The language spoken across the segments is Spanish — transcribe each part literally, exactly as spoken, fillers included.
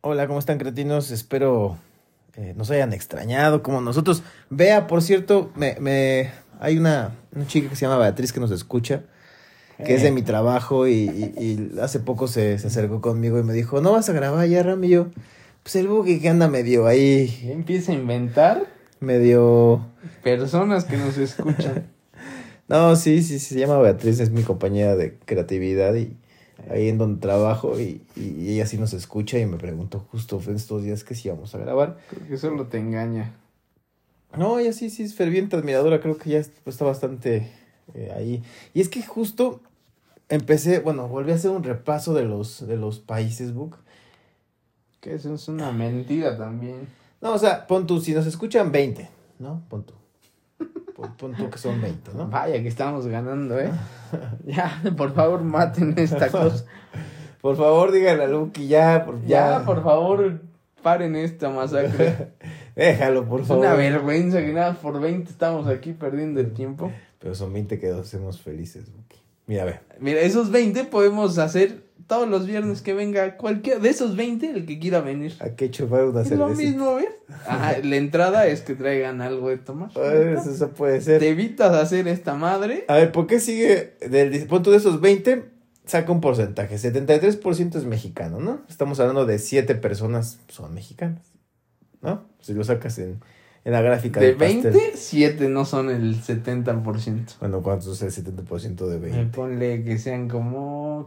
Hola, ¿cómo están, cretinos? Espero eh, nos hayan extrañado como nosotros. Vea, por cierto, me, me hay una, una chica que se llama Beatriz que nos escucha, que es de Eh, mi trabajo y, y- y hace poco se, se acercó conmigo y me dijo, ¿no vas a grabar ya, Ram? Y yo, pues el Buki que anda medio ahí, ya empieza a inventar medio... personas que nos escuchan. No, sí, sí, sí, se llama Beatriz, es mi compañera de creatividad y ahí en donde trabajo y, y ella sí nos escucha y me preguntó justo en estos días que sí íbamos a grabar. Creo que solo te engaña. No, ella sí, sí es ferviente admiradora, creo que ya es- pues, está bastante eh, ahí. Y es que justo empecé, bueno, volví a hacer un repaso de los, de los países, Book. Que eso es una mentira también. No, o sea, pon tú, si nos escuchan veinte, ¿no? Pon tú. Pon, pon tú que son veinte, ¿no? Vaya que estamos ganando, ¿eh? Ya, por favor, maten esta cosa. Por favor, díganle a Lucky ya, por, Ya, ya. por favor, paren esta masacre. Déjalo, por Es favor. una vergüenza que nada, por veinte estamos aquí perdiendo el tiempo. Pero son veinte que nos hacemos felices, Buki. Mira, ve. Mira, esos veinte podemos hacer todos los viernes que venga cualquiera de esos veinte, el que quiera venir. Hay que chupar una Es lo cervecita. mismo, ¿ves? Ajá, la entrada es que traigan algo de tomar. Ay, eso, eso puede ser. Te evitas hacer esta madre. A ver, ¿por qué sigue del punto de esos veinte? Saca un porcentaje. setenta y tres por ciento es mexicano, ¿no? Estamos hablando de siete personas son mexicanas, ¿no? Si lo sacas en, en la gráfica De del pastel. veinte, siete no son el setenta por ciento. Bueno, ¿cuánto es el setenta por ciento de Me veinte? ponle que sean como...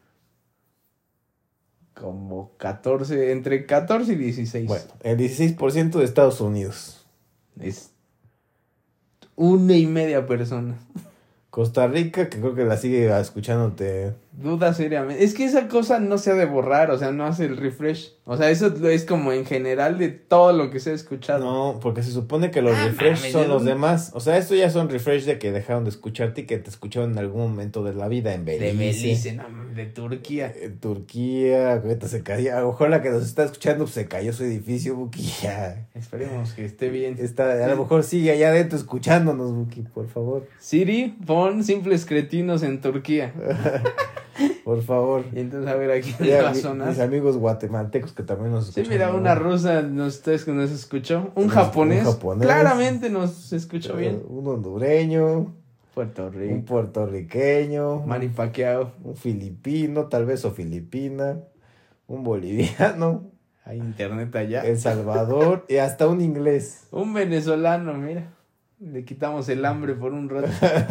Como catorce, entre catorce y dieciséis. Bueno, el dieciséis por ciento de Estados Unidos. Es una y media persona. Costa Rica, que creo que la sigue escuchándote. Duda seriamente. Es que esa cosa no se ha de borrar, o sea, no hace el refresh. O sea, eso es como en general de todo lo que se ha escuchado. No, porque se supone que los Ah, refresh mames, son ¿de los dónde? demás. O sea, esto ya son refresh de que dejaron de escucharte y que te escucharon en algún momento de la vida en Belice. De Belice, no, de Turquía. En Turquía, ahorita se cayó. A lo mejor la que nos está escuchando pues, se cayó su edificio, Buki. Ya. Esperemos que esté bien. Está, a lo mejor sigue allá adentro escuchándonos, Buki, por favor. Siri, pon simples cretinos en Turquía. Por favor. Y entonces a ver a quién le Ya, va a mi- sonar. mis amigos guatemaltecos que también nos Sí, escuchan. mira, ¿no? una rusa nos, nos, nos escuchó. Un Un- japonés, un japonés. claramente nos escuchó bien. Un hondureño, Puerto un Rico, puertorriqueño, Manny Pacquiao. un filipino, tal vez o filipina, un boliviano, Hay internet allá. El Salvador y hasta un inglés. Un venezolano, mira. Le quitamos el hambre por un rato.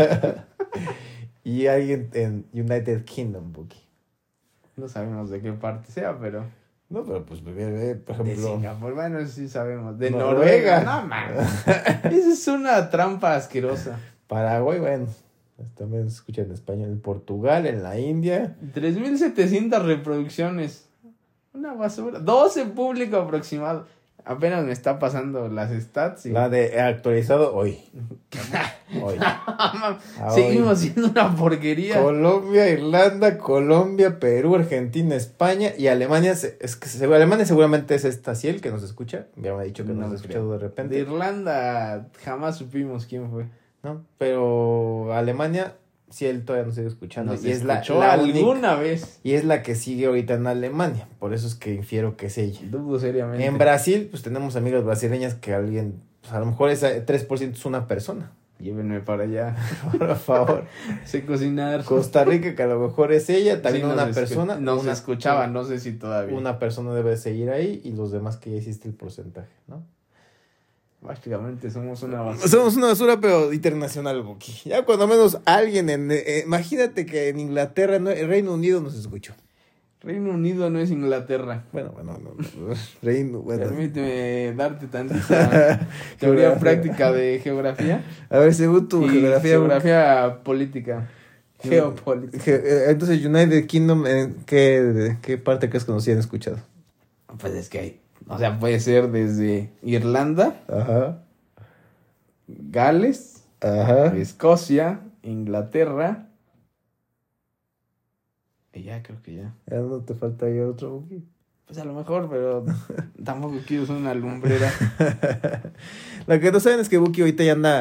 Y alguien en United Kingdom, Buki. No sabemos de qué parte sea, pero... No, pero pues, ve, ve, por De ejemplo. Singapur, bueno, eso sí sabemos. De Noruega. Noruega. No, man. Esa es una trampa asquerosa. Paraguay, bueno, también se escucha en español. En Portugal, en la India. tres mil setecientas reproducciones. Una basura. doce público aproximado. Apenas me está pasando las stats. Y... La de actualizado hoy. Hoy. Ah, Seguimos hoy. siendo una porquería. Colombia, Irlanda, Colombia, Perú, Argentina, España y Alemania. se- Es que se- Alemania seguramente es esta Ciel que nos escucha. Ya me ha dicho que No nos ha creo. escuchado de De repente. Irlanda jamás supimos quién fue. ¿No? Pero Alemania, Ciel todavía nos sigue escuchando. Nos y es la, escuchó la única- alguna vez. y es la que sigue ahorita en Alemania. Por eso es que infiero que es ella. Dudo seriamente. En Brasil, pues tenemos amigas brasileñas que alguien, pues, a lo mejor ese tres por ciento es una persona. Llévenme para allá. Por favor. Sé cocinar. Costa Rica, que a lo mejor es ella, también Sí, una nos persona. escu- Nos una, escuchaba, no sé si todavía. Una persona debe seguir ahí y los demás que ya hiciste el porcentaje, ¿no? Básicamente somos una basura. Somos una basura, pero internacional, Buki. Ya cuando menos alguien en... eh, imagínate que en Inglaterra, no, el Reino Unido nos escuchó. Reino Unido no es Inglaterra. Bueno, bueno, no, no, Reino... Bueno. Permíteme darte tantita teoría práctica de geografía. A ver, según tu y geografía... geografía política. Geopolítica. Ge- eh, Entonces, United Kingdom, ¿en qué, de qué parte crees que nos hayan escuchado? Pues es que hay. O sea, puede ser desde Irlanda, Ajá, Gales, ajá. Escocia, Inglaterra. Y ya, creo que ya. Ya no te falta ya otro Buki. Pues a lo mejor, pero tampoco quiero ser una lumbrera. Lo que no saben es que Buki ahorita ya anda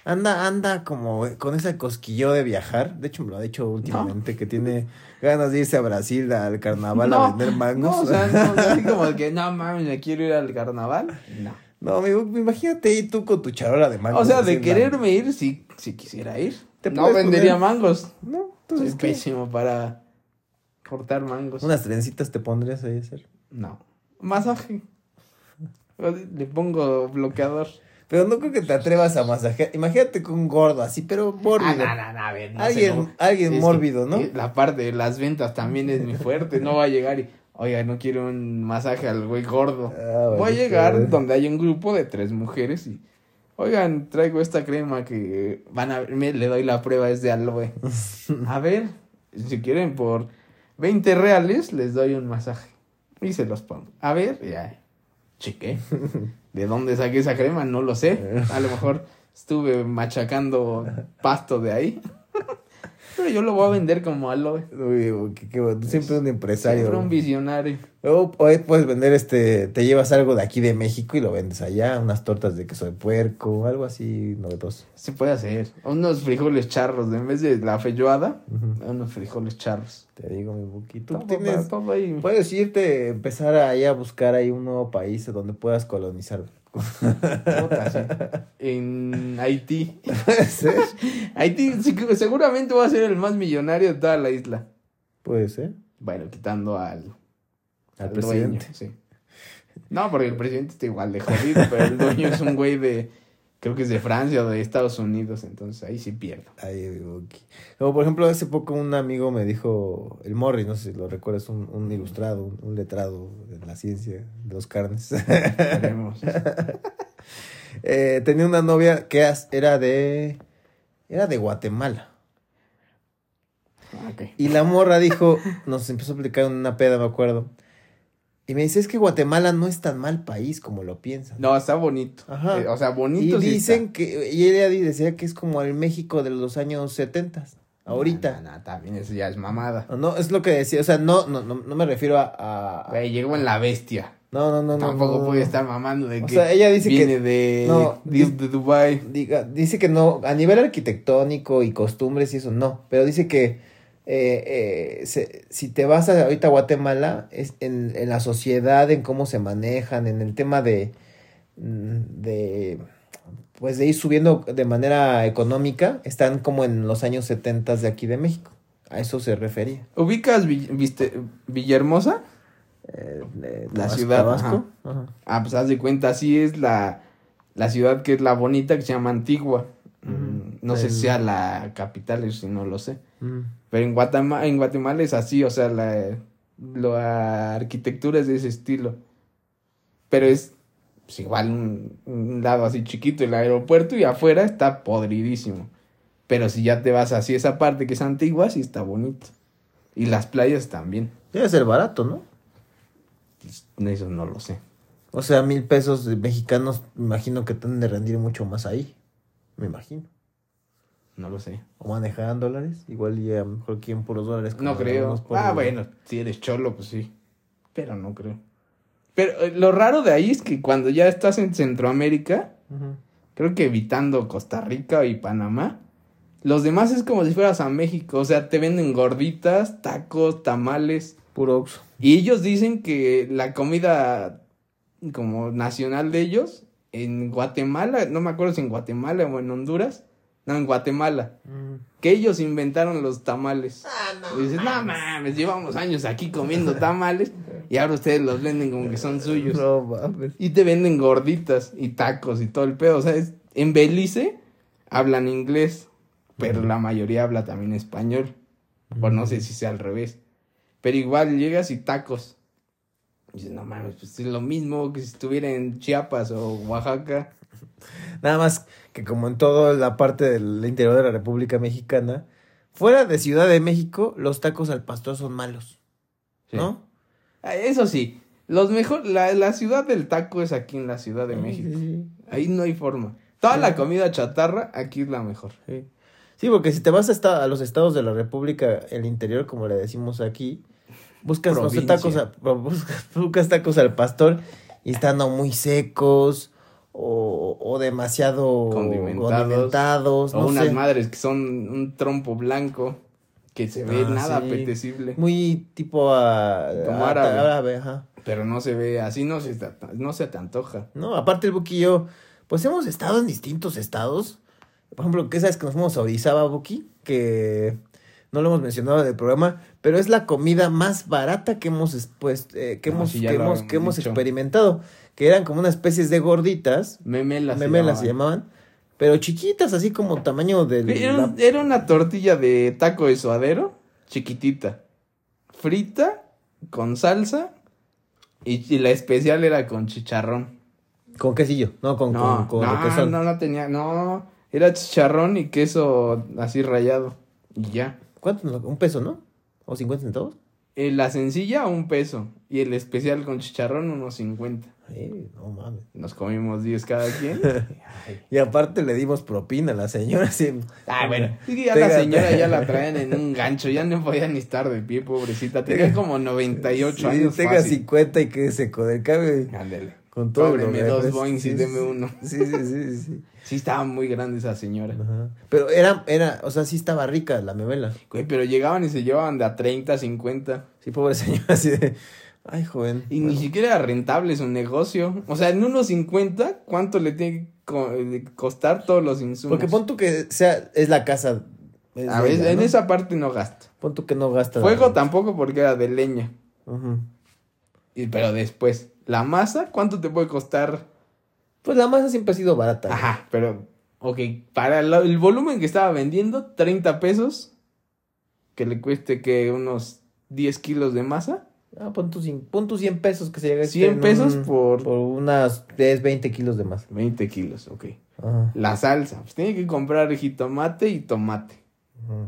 Anda, anda como con ese cosquillo de viajar. De hecho, me lo ha dicho últimamente, no. que tiene ganas de irse a Brasil al carnaval no, a vender mangos. No, o sea, no, así como que, no mames, me quiero ir al carnaval. No. No, amigo, imagínate ir tú con tu charola de mangos. O sea, de quererme ir, si, si quisiera ir. ¿Te no vendería poner? Mangos. No, entonces. Soy pésimo para cortar mangos. ¿Unas trencitas te pondrías ahí a hacer? No. Masaje. Le pongo bloqueador. Pero no creo que te atrevas a masajear. Imagínate con un gordo así, pero mórbido. Ah, no, no, no, a ver, no alguien, sé, no. alguien mórbido, ¿no? La parte de las ventas también es muy fuerte. No va a llegar y, oiga, no quiero un masaje al güey gordo. Ah, voy a llegar claro. donde hay un grupo de tres mujeres y, oigan, traigo esta crema que van a me le doy la prueba, es de aloe. A ver, si quieren por veinte reales les doy un masaje. Y se los pongo. A ver, ya, chequé. ¿De dónde saqué esa crema? No lo sé. A lo mejor estuve machacando pasto de ahí. Pero yo lo voy a vender como aloe. Uy, qué, qué bueno. Siempre un empresario. Siempre un visionario. O puedes vender este, te llevas algo de aquí de México y lo vendes allá, unas tortas de queso de puerco, algo así novedoso. Se puede hacer. Unos frijoles charros, en vez de la feijoada, uh-huh. unos frijoles charros. Te digo, mi Buki, tú todo, tienes, todo ahí. Puedes irte, empezar ahí a buscar ahí un nuevo país donde puedas colonizar. Puta, sí. En Haití. Puede ser. Haití seguramente va a ser el más millonario de toda la isla. Puede ser. Bueno, quitando al, al, al presidente. Dueño, sí. No, porque el presidente está igual de jodido, pero el dueño es un güey de, creo que es de Francia o de Estados Unidos, entonces ahí sí pierdo. Ahí, okay. Como por ejemplo, hace poco un amigo me dijo, el Morris, no sé si lo recuerdas, un, un ilustrado, un, un letrado de la ciencia de los carnes. eh, tenía una novia que era de, era de Guatemala. Okay. Y la morra dijo, nos empezó a explicar en una peda, me acuerdo. Y me dice, es que Guatemala no es tan mal país como lo piensan. No, está bonito. Ajá. Eh, o sea, bonito. Y sí dicen está. que, y ella decía que es como el México de los años setenta, ahorita. No, no, no, también eso ya es mamada. No, es lo que decía, o sea, no, no, no, no me refiero a... a... Güey, llegó en la bestia. No, no, no, Tampoco no. no, puede no. estar mamando de o que sea, ella dice viene que, de, no, de, de Dubái. Diga, dice que no, a nivel arquitectónico y costumbres y eso, no. Pero dice que eh, eh, se, si te vas a, ahorita a Guatemala, es en, en la sociedad, en cómo se manejan, en el tema de, de, pues de ir subiendo de manera económica, están como en los años setenta de aquí de México. A eso se refería. ¿Ubicas viste, Villahermosa? Eh, eh, la Tabasco, ciudad. Tabasco. Ajá. Ajá. Ah, pues haz de cuenta, así es la, la ciudad que es la bonita, que se llama Antigua. Mm, no el... sé si sea la capital, si no lo sé. Mm. Pero en Guatemala, en Guatemala es así, o sea, la, la arquitectura es de ese estilo. Pero es pues, igual un, un lado así chiquito, el aeropuerto, y afuera está podridísimo. Pero si ya te vas así, esa parte que es Antigua, sí está bonito. Y las playas también. Debe ser barato, ¿no? Pues, eso no lo sé. O sea, mil pesos mexicanos, me imagino que tienen de rendir mucho más ahí. Me imagino. No lo sé. O manejaban dólares. Igual y a lo mejor quieren puros dólares. No creo. Ah, el... bueno, si eres cholo, pues sí. Pero no creo. Pero eh, lo raro de ahí es que cuando ya estás en Centroamérica, uh-huh. creo que evitando Costa Rica y Panamá, los demás es como si fueras a México. O sea, te venden gorditas, tacos, tamales. Puro Oxxo. Y ellos dicen que la comida como nacional de ellos, en Guatemala, no me acuerdo si en Guatemala o en Honduras, no, en Guatemala, mm. que ellos inventaron los tamales. Ah, no. Y dices, no mames, llevamos años aquí comiendo tamales y ahora ustedes los venden como que son suyos. No mames. Y te venden gorditas y tacos y todo el pedo. O sea, es, en Belice hablan inglés, pero mm. la mayoría habla también español. Mm. O no sé si sea al revés. Pero igual llegas y tacos. Y dices, no mames, pues es lo mismo que si estuviera en Chiapas o Oaxaca. Nada más que como en toda la parte del interior de la República Mexicana, fuera de Ciudad de México, los tacos al pastor son malos, sí. ¿No? Eso sí, los mejor, la, la ciudad del taco es aquí en la Ciudad de México. Sí, sí. Ahí no hay forma. Toda sí. la comida chatarra, aquí es la mejor. Sí, sí, porque si te vas a, a los estados de la República, el interior, como le decimos aquí, buscas, no sé, tacos, a, buscas, buscas tacos al pastor y están o muy secos, o, o demasiado condimentados, condimentados o no unas sé. madres que son un trompo blanco que se ve Ah, nada sí. apetecible. Muy tipo a, Como a- árabe. árabe, ajá. Pero no se ve, así no se, te- no se te antoja. No, aparte el Buki y yo, pues hemos estado en distintos estados. Por ejemplo, ¿qué sabes que nos fuimos a Orizaba, Buki? Que no lo hemos mencionado en el programa, pero es la comida más barata que hemos es- pues, eh, que No, hemos, sí, ya que lo hemos, habíamos que hemos dicho. experimentado. Que eran como una especie de gorditas, Memelas. se memelas se llamaban. llamaban, pero chiquitas, así como tamaño del... Era, la- un- era una tortilla de taco de suadero, chiquitita, frita, con salsa, y, y la especial era con chicharrón. Con quesillo, no, con, No, con, con no, requesón. no, no tenía, no, era chicharrón y queso así rallado, y ya. ¿Cuánto? nos- Un peso, ¿no? ¿O cincuenta centavos? Eh, la sencilla, un peso, y el especial con chicharrón, unos cincuenta. Eh, no mames. Nos comimos diez cada quien. Ay. Y aparte le dimos propina a la señora, sí. Ah, bueno. Es que ya Tenga- la señora ya la traen en un gancho, ya no podía ni estar de pie, pobrecita. Tenía Tenga- como noventa y ocho Sí, años. tenga fácil. cincuenta y quédese con el cable. Ándele. Con todo. Cóbreme lo dos refres- boings y sí, deme sí, uno. Sí, sí, sí, sí. Sí, estaba muy grande esa señora. Ajá. Pero era, era, o sea, sí estaba rica la memela. Güey, pero llegaban y se llevaban de a treinta, cincuenta. Sí, pobre señora, así de, ay, joven. Y Bueno, ni siquiera era rentable su negocio. O sea, en unos cincuenta, ¿cuánto le tiene que co- de costar todos los insumos? porque pon tú que sea, es la casa. es A de ver, ella, en ¿no? esa parte no gasto. Pon tú que no gasta. Fuego tampoco porque era de leña. Ujú. Y, pero después, la masa, ¿cuánto te puede costar? Pues la masa siempre ha sido barata. ¿no? Ajá, pero, ok, para lo- el volumen que estaba vendiendo, treinta pesos, que le cueste que unos diez kilos de masa, Ah, pon tus cien, pon tus cien pesos que se llegue a estar cien en pesos un- por por unas diez, veinte kilos de masa. veinte kilos, ok. Ajá. La salsa, pues tiene que comprar jitomate y tomate. Ujú.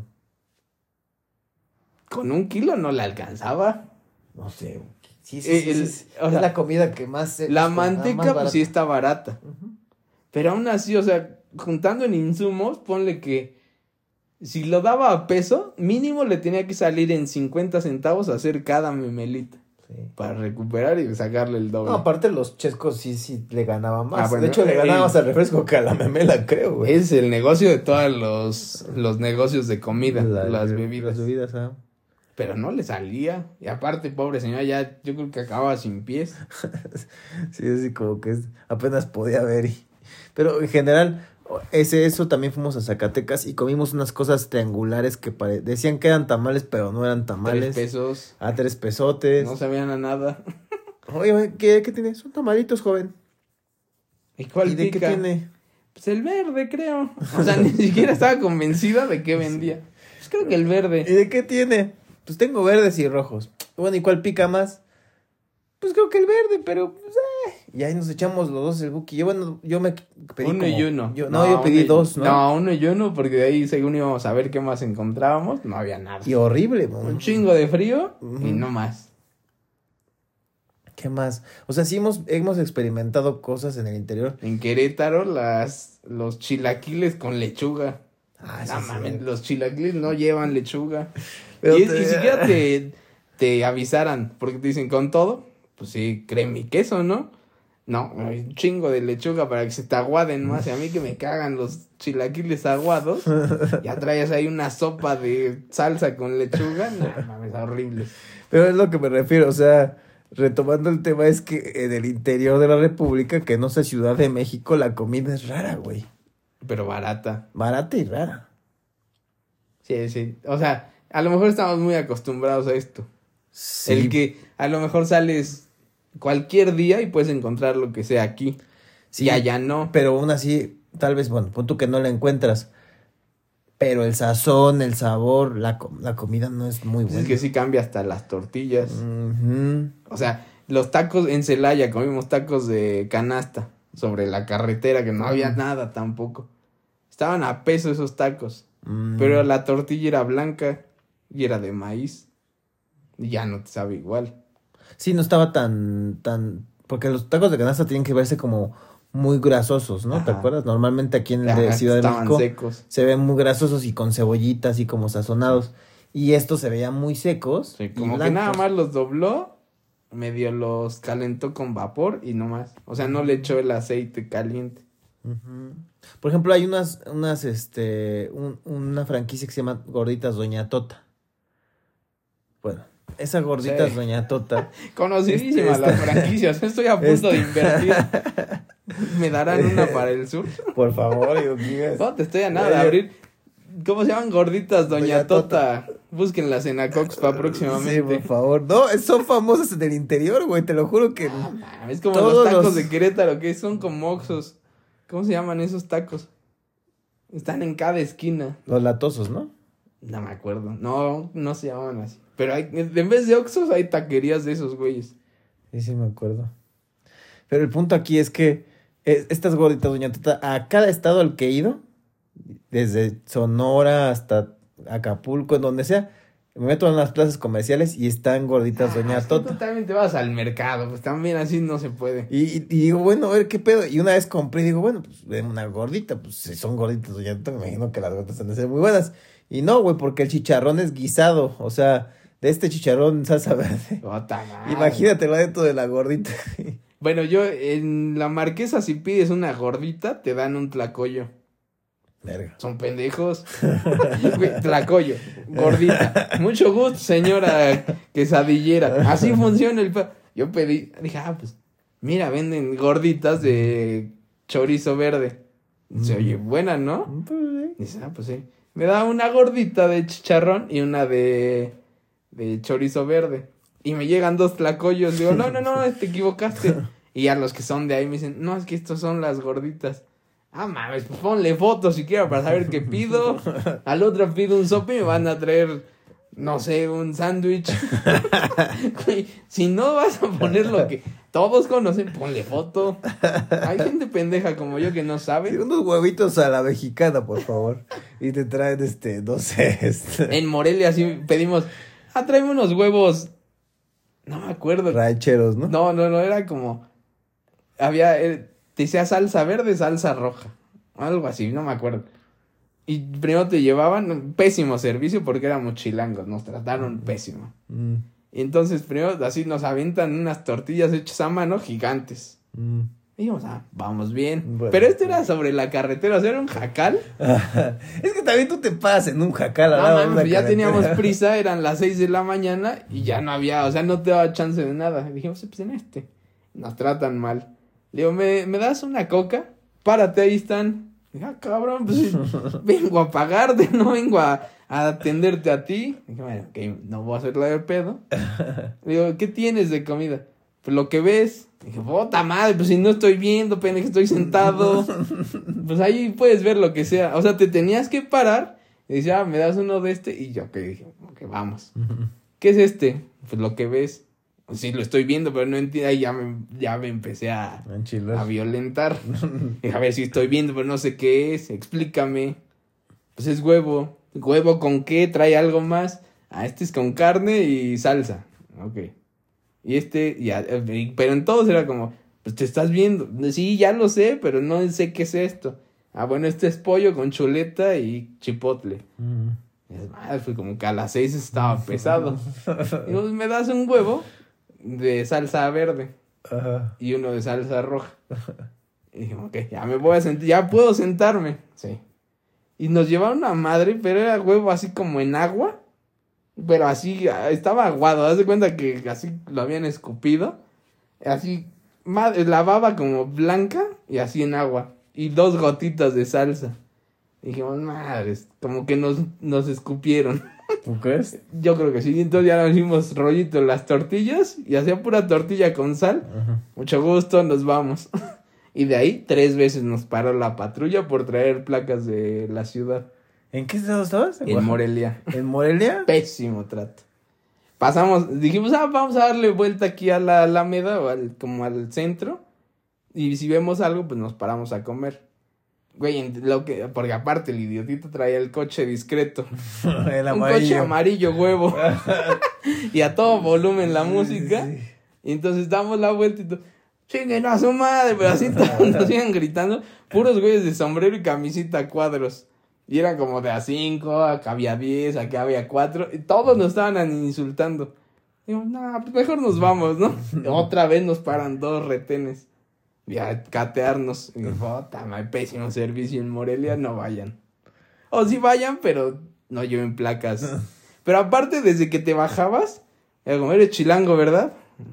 Con un kilo no le alcanzaba. No sé. Sí, sí, Eh, sí, el- sí, sí. o Es sea, la comida que más... La más manteca, barata. pues sí está barata. Ujú. Pero aún así, o sea, juntando en insumos, ponle que si lo daba a peso, mínimo le tenía que salir en cincuenta centavos a hacer cada memelita. Sí. Para recuperar y sacarle el doble. No, aparte los chescos sí, sí le ganaban más. Ah, bueno, de hecho, le ganaba el- más al refresco que a la memela, creo, güey. Es el negocio de todos los, los negocios de comida, La- las la- bebidas. Las bebidas, ah. Pero no le salía. Y aparte, pobre señora, ya yo creo que acababa sin pies. Sí, así como que es- apenas podía ver. Y... Pero en general, ese eso también fuimos a Zacatecas y comimos unas cosas triangulares que pare... decían que eran tamales, pero no eran tamales. Tres pesos. A tres pesotes. No sabían a nada. Oye, güey, ¿qué, ¿qué tiene? Son tamalitos, joven. ¿Y cuál ¿Y de pica? qué tiene? Pues el verde, creo. O sea, ni siquiera estaba convencida de qué vendía. Pues creo que el ¿Y verde. de qué tiene? Pues tengo verdes y rojos. Bueno, ¿y cuál pica más? Pues creo que el verde, pero pues, eh. Y ahí nos echamos los dos el Buki. Yo, bueno, yo me pedí Uno como- y uno. yo- no, yo pedí uno y- dos, ¿no? No, uno y uno, porque de ahí según íbamos a ver qué más encontrábamos, no había nada. Y horrible, ¿no? Un chingo de frío y Ujú. no más. ¿Qué más? O sea, sí hemos, hemos experimentado cosas en el interior. En Querétaro, las los chilaquiles con lechuga. Ah, No sí, mames, sí. los chilaquiles no llevan lechuga. Pero y es te- que siquiera te, te avisaran, porque te dicen con todo, pues sí, crema y queso, ¿no? No, hay un chingo de lechuga para que se te aguaden más. Y a mí que me cagan los chilaquiles aguados. Ya traes ahí una sopa de salsa con lechuga. No mames, horrible. Pero es lo que me refiero, o sea, retomando el tema, es que en el interior de la República, que no sea Ciudad de México, la comida es rara, güey. Pero barata. Barata y rara. Sí, sí. O sea, a lo mejor estamos muy acostumbrados a esto. Sí. El que a lo mejor sales cualquier día y puedes encontrar lo que sea aquí. Sí, Y allá no. Pero aún así, tal vez, bueno, pon tú que no la encuentras. Pero el sazón, el sabor, la, co- la comida no es muy buena. Es que sí cambia hasta las tortillas. Ujú. O sea, los tacos en Celaya, comimos tacos de canasta sobre la carretera, que no había Mm. nada tampoco. Estaban a peso esos tacos. Mm. Pero la tortilla era blanca y era de maíz. Y ya no te sabe igual. Sí, no estaba tan, tan... Porque los tacos de canasta tienen que verse como muy grasosos, ¿no? ¿Te Ajá. acuerdas? Normalmente aquí en el de Ajá, Ciudad de estaban México secos. se ven muy grasosos y con cebollitas y como sazonados. Y estos se veían muy secos. Sí, y como que blancos. nada más los dobló medio los calentó con vapor y no más. O sea, no le echó el aceite caliente. Uh-huh. Por ejemplo, hay unas, unas, este, un, una franquicia que se llama Gorditas Doña Tota. Bueno, esa Gorditas sí. Doña Tota. Conocidísima este, las franquicias. Estoy a punto este. de invertir. ¿Me darán una para el sur? Por favor, digo, digas. No, te estoy a nada de abrir. ¿Cómo se llaman? Gorditas Doña, Doña Tota. Tota. Búsquenlas en Acoxpa próximamente. Sí, por favor. No, son famosas en el interior, güey. Te lo juro que. Ah, es como los tacos los... de Querétaro, que son como Oxxos. ¿Cómo se llaman esos tacos? Están en cada esquina. Los latosos, ¿no? No me acuerdo. No, no se llaman así. Pero hay, en vez de Oxxos hay taquerías de esos güeyes. Sí, sí me acuerdo. Pero el punto aquí es que es, estas gorditas Doña Tota, a cada estado al que he ido, desde Sonora hasta Acapulco, en donde sea, me meto en las plazas comerciales y están gorditas ah, Doña Tota. Tú también te vas al mercado, pues también así no se puede. Y, y, y digo, bueno, a ver qué pedo. Y una vez compré y digo, bueno, pues ven una gordita, pues si son gorditas Doña Tota, me imagino que las gorditas han de ser muy buenas. Y no, güey, porque el chicharrón es guisado, o sea, de este chicharrón salsa verde. Imagínatelo dentro de la gordita. Bueno, yo en la Marquesa, si pides una gordita, te dan un tlacoyo. Verga. Son pendejos. Tlacoyo, gordita. Mucho gusto, señora quesadillera. Así funciona el... Yo pedí, dije, ah, pues, mira, venden gorditas de chorizo verde. Se oye buena, ¿no? Dice, ah, pues sí. Me da una gordita de chicharrón y una de, de chorizo verde. Y me llegan dos tlacoyos. Digo, no, no, no, te equivocaste. Y a los que son de ahí me dicen, no, es que estos son las gorditas. Ah, mames, pues ponle fotos siquiera para saber qué pido. Al otro pido un sope y me van a traer, no sé, un sándwich. Si no vas a poner lo que todos conocen, ponle foto. Hay gente pendeja como yo que no sabe. Sí, unos huevitos a la mexicana, por favor. Y te traen, este, no sé. Este... En Morelia sí pedimos, ah, tráeme unos huevos. No me acuerdo. Rancheros, ¿no? No, no, no, era como, había... Eh, te decía salsa verde, salsa roja. Algo así, no me acuerdo. Y primero te llevaban, pésimo servicio porque éramos chilangos, nos trataron pésimo. Mm. Y entonces primero así nos avientan unas tortillas hechas a mano gigantes. Mm. Y dijimos, ah, vamos bien. Bueno, pero esto era sobre la carretera, o sea, era un jacal. Es que también tú te pasas en un jacal. No, no, no, ya teníamos prisa, eran las seis de la mañana y ya no había, o sea, no te daba chance de nada. Y dijimos, pues en este, nos tratan mal. Le digo, ¿me, ¿me das una coca? Párate, ahí están. Dije, ah, cabrón, pues vengo a pagarte, no vengo a, a atenderte a ti. Dije, bueno, ok, no voy a hacerla de pedo. Le digo, ¿qué tienes de comida? Pues lo que ves. Dije, puta madre, pues si no estoy viendo, pendejo, estoy sentado. Pues ahí puedes ver lo que sea. O sea, te tenías que parar. Y dice, ah, ¿me das uno de este? Y yo, ok, dije, ok, vamos. ¿Qué es este? Pues lo que ves. Sí, lo estoy viendo, pero no entiendo. Ahí ya me, ya me empecé a, a violentar. Dije, a ver si estoy viendo, pero no sé qué es. Explícame. Pues es huevo. ¿Huevo con qué? ¿Trae algo más? Ah, este es con carne y salsa. Ok. Y este, ya, pero en todos era como, pues te estás viendo. Sí, ya lo sé, pero no sé qué es esto. Ah, bueno, este es pollo con chuleta y chipotle. Mm. Es más, fue como que a las seis estaba pesado. Digo, ¿me das un huevo? De salsa verde. Ajá. Y uno de salsa roja. Y dije, ok, ya me voy a sentar, ya puedo sentarme. Sí. Y nos llevaron a madre, pero era huevo así como en agua. Pero así, estaba aguado. Haz de cuenta que así lo habían escupido. Así, madre, la baba como blanca y así en agua. Y dos gotitas de salsa. Y dijimos, madres, como que nos, nos escupieron. ¿Tú crees? Yo creo que sí. Entonces ya nos hicimos rollito las tortillas y hacía pura tortilla con sal. Uh-huh. Mucho gusto, nos vamos. Y de ahí tres veces nos paró la patrulla por traer placas de la ciudad. ¿En qué estado estabas? En Morelia. ¿En Morelia? Pésimo trato. Pasamos, dijimos, ah, vamos a darle vuelta aquí a la Alameda o al, como al centro. Y si vemos algo, pues nos paramos a comer. Güey, lo que, porque aparte el idiotito traía el coche discreto. El amarillo. Un coche amarillo huevo. Y a todo volumen la música. Sí, sí. Y entonces damos la vuelta y todo. Chinguen a su madre, pero así nos iban gritando. Puros güeyes de sombrero y camisita a cuadros. Y eran como de a cinco, acá había diez, acá había cuatro. Y todos nos estaban insultando. Digo, no, pues mejor nos vamos, ¿no? Otra vez nos paran dos retenes. Y a catearnos. Y digo, puta, hay pésimo servicio en Morelia, no vayan. O sí vayan, pero no lleven placas. Pero aparte, desde que te bajabas, era como, eres chilango, ¿verdad?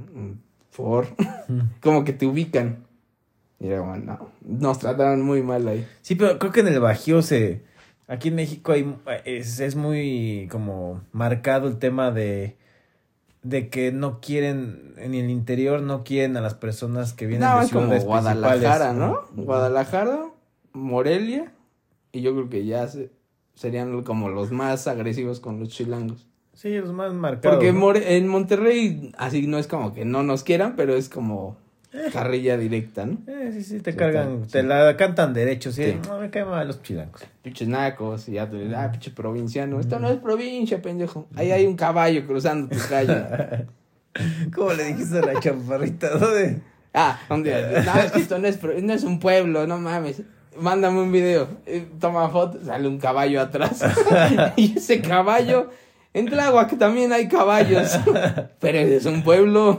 Por. Como que te ubican. Y era como, no, nos trataron muy mal ahí. Sí, pero creo que en el Bajío se... Aquí en México hay, es, es muy como marcado el tema de... De que no quieren, en el interior no quieren a las personas que vienen no, de es como ciudades Guadalajara, ¿no? ¿no? Guadalajara, Morelia, y yo creo que ya se, serían como los más agresivos con los chilangos. Sí, los más marcados. Porque ¿no? More- en Monterrey, así no es como que no nos quieran, pero es como carrilla directa, ¿no? Eh, sí, sí, te Sí, cargan, está, te sí. la cantan derecho, sí. Sí. No, me caen mal los chilangos. Pinches nacos, y ya tú dices, ah, pinche provinciano. Esto no es provincia, pendejo. Ahí hay un caballo cruzando tu calle. ¿Cómo le dijiste a la chaparrita? ¿Dónde? Ah, un día, no, es que esto no es, pro- no es un pueblo, no mames. Mándame un video. Eh, Toma foto, sale un caballo atrás. Y ese caballo, en Tláhuac también hay caballos. Pero es un pueblo.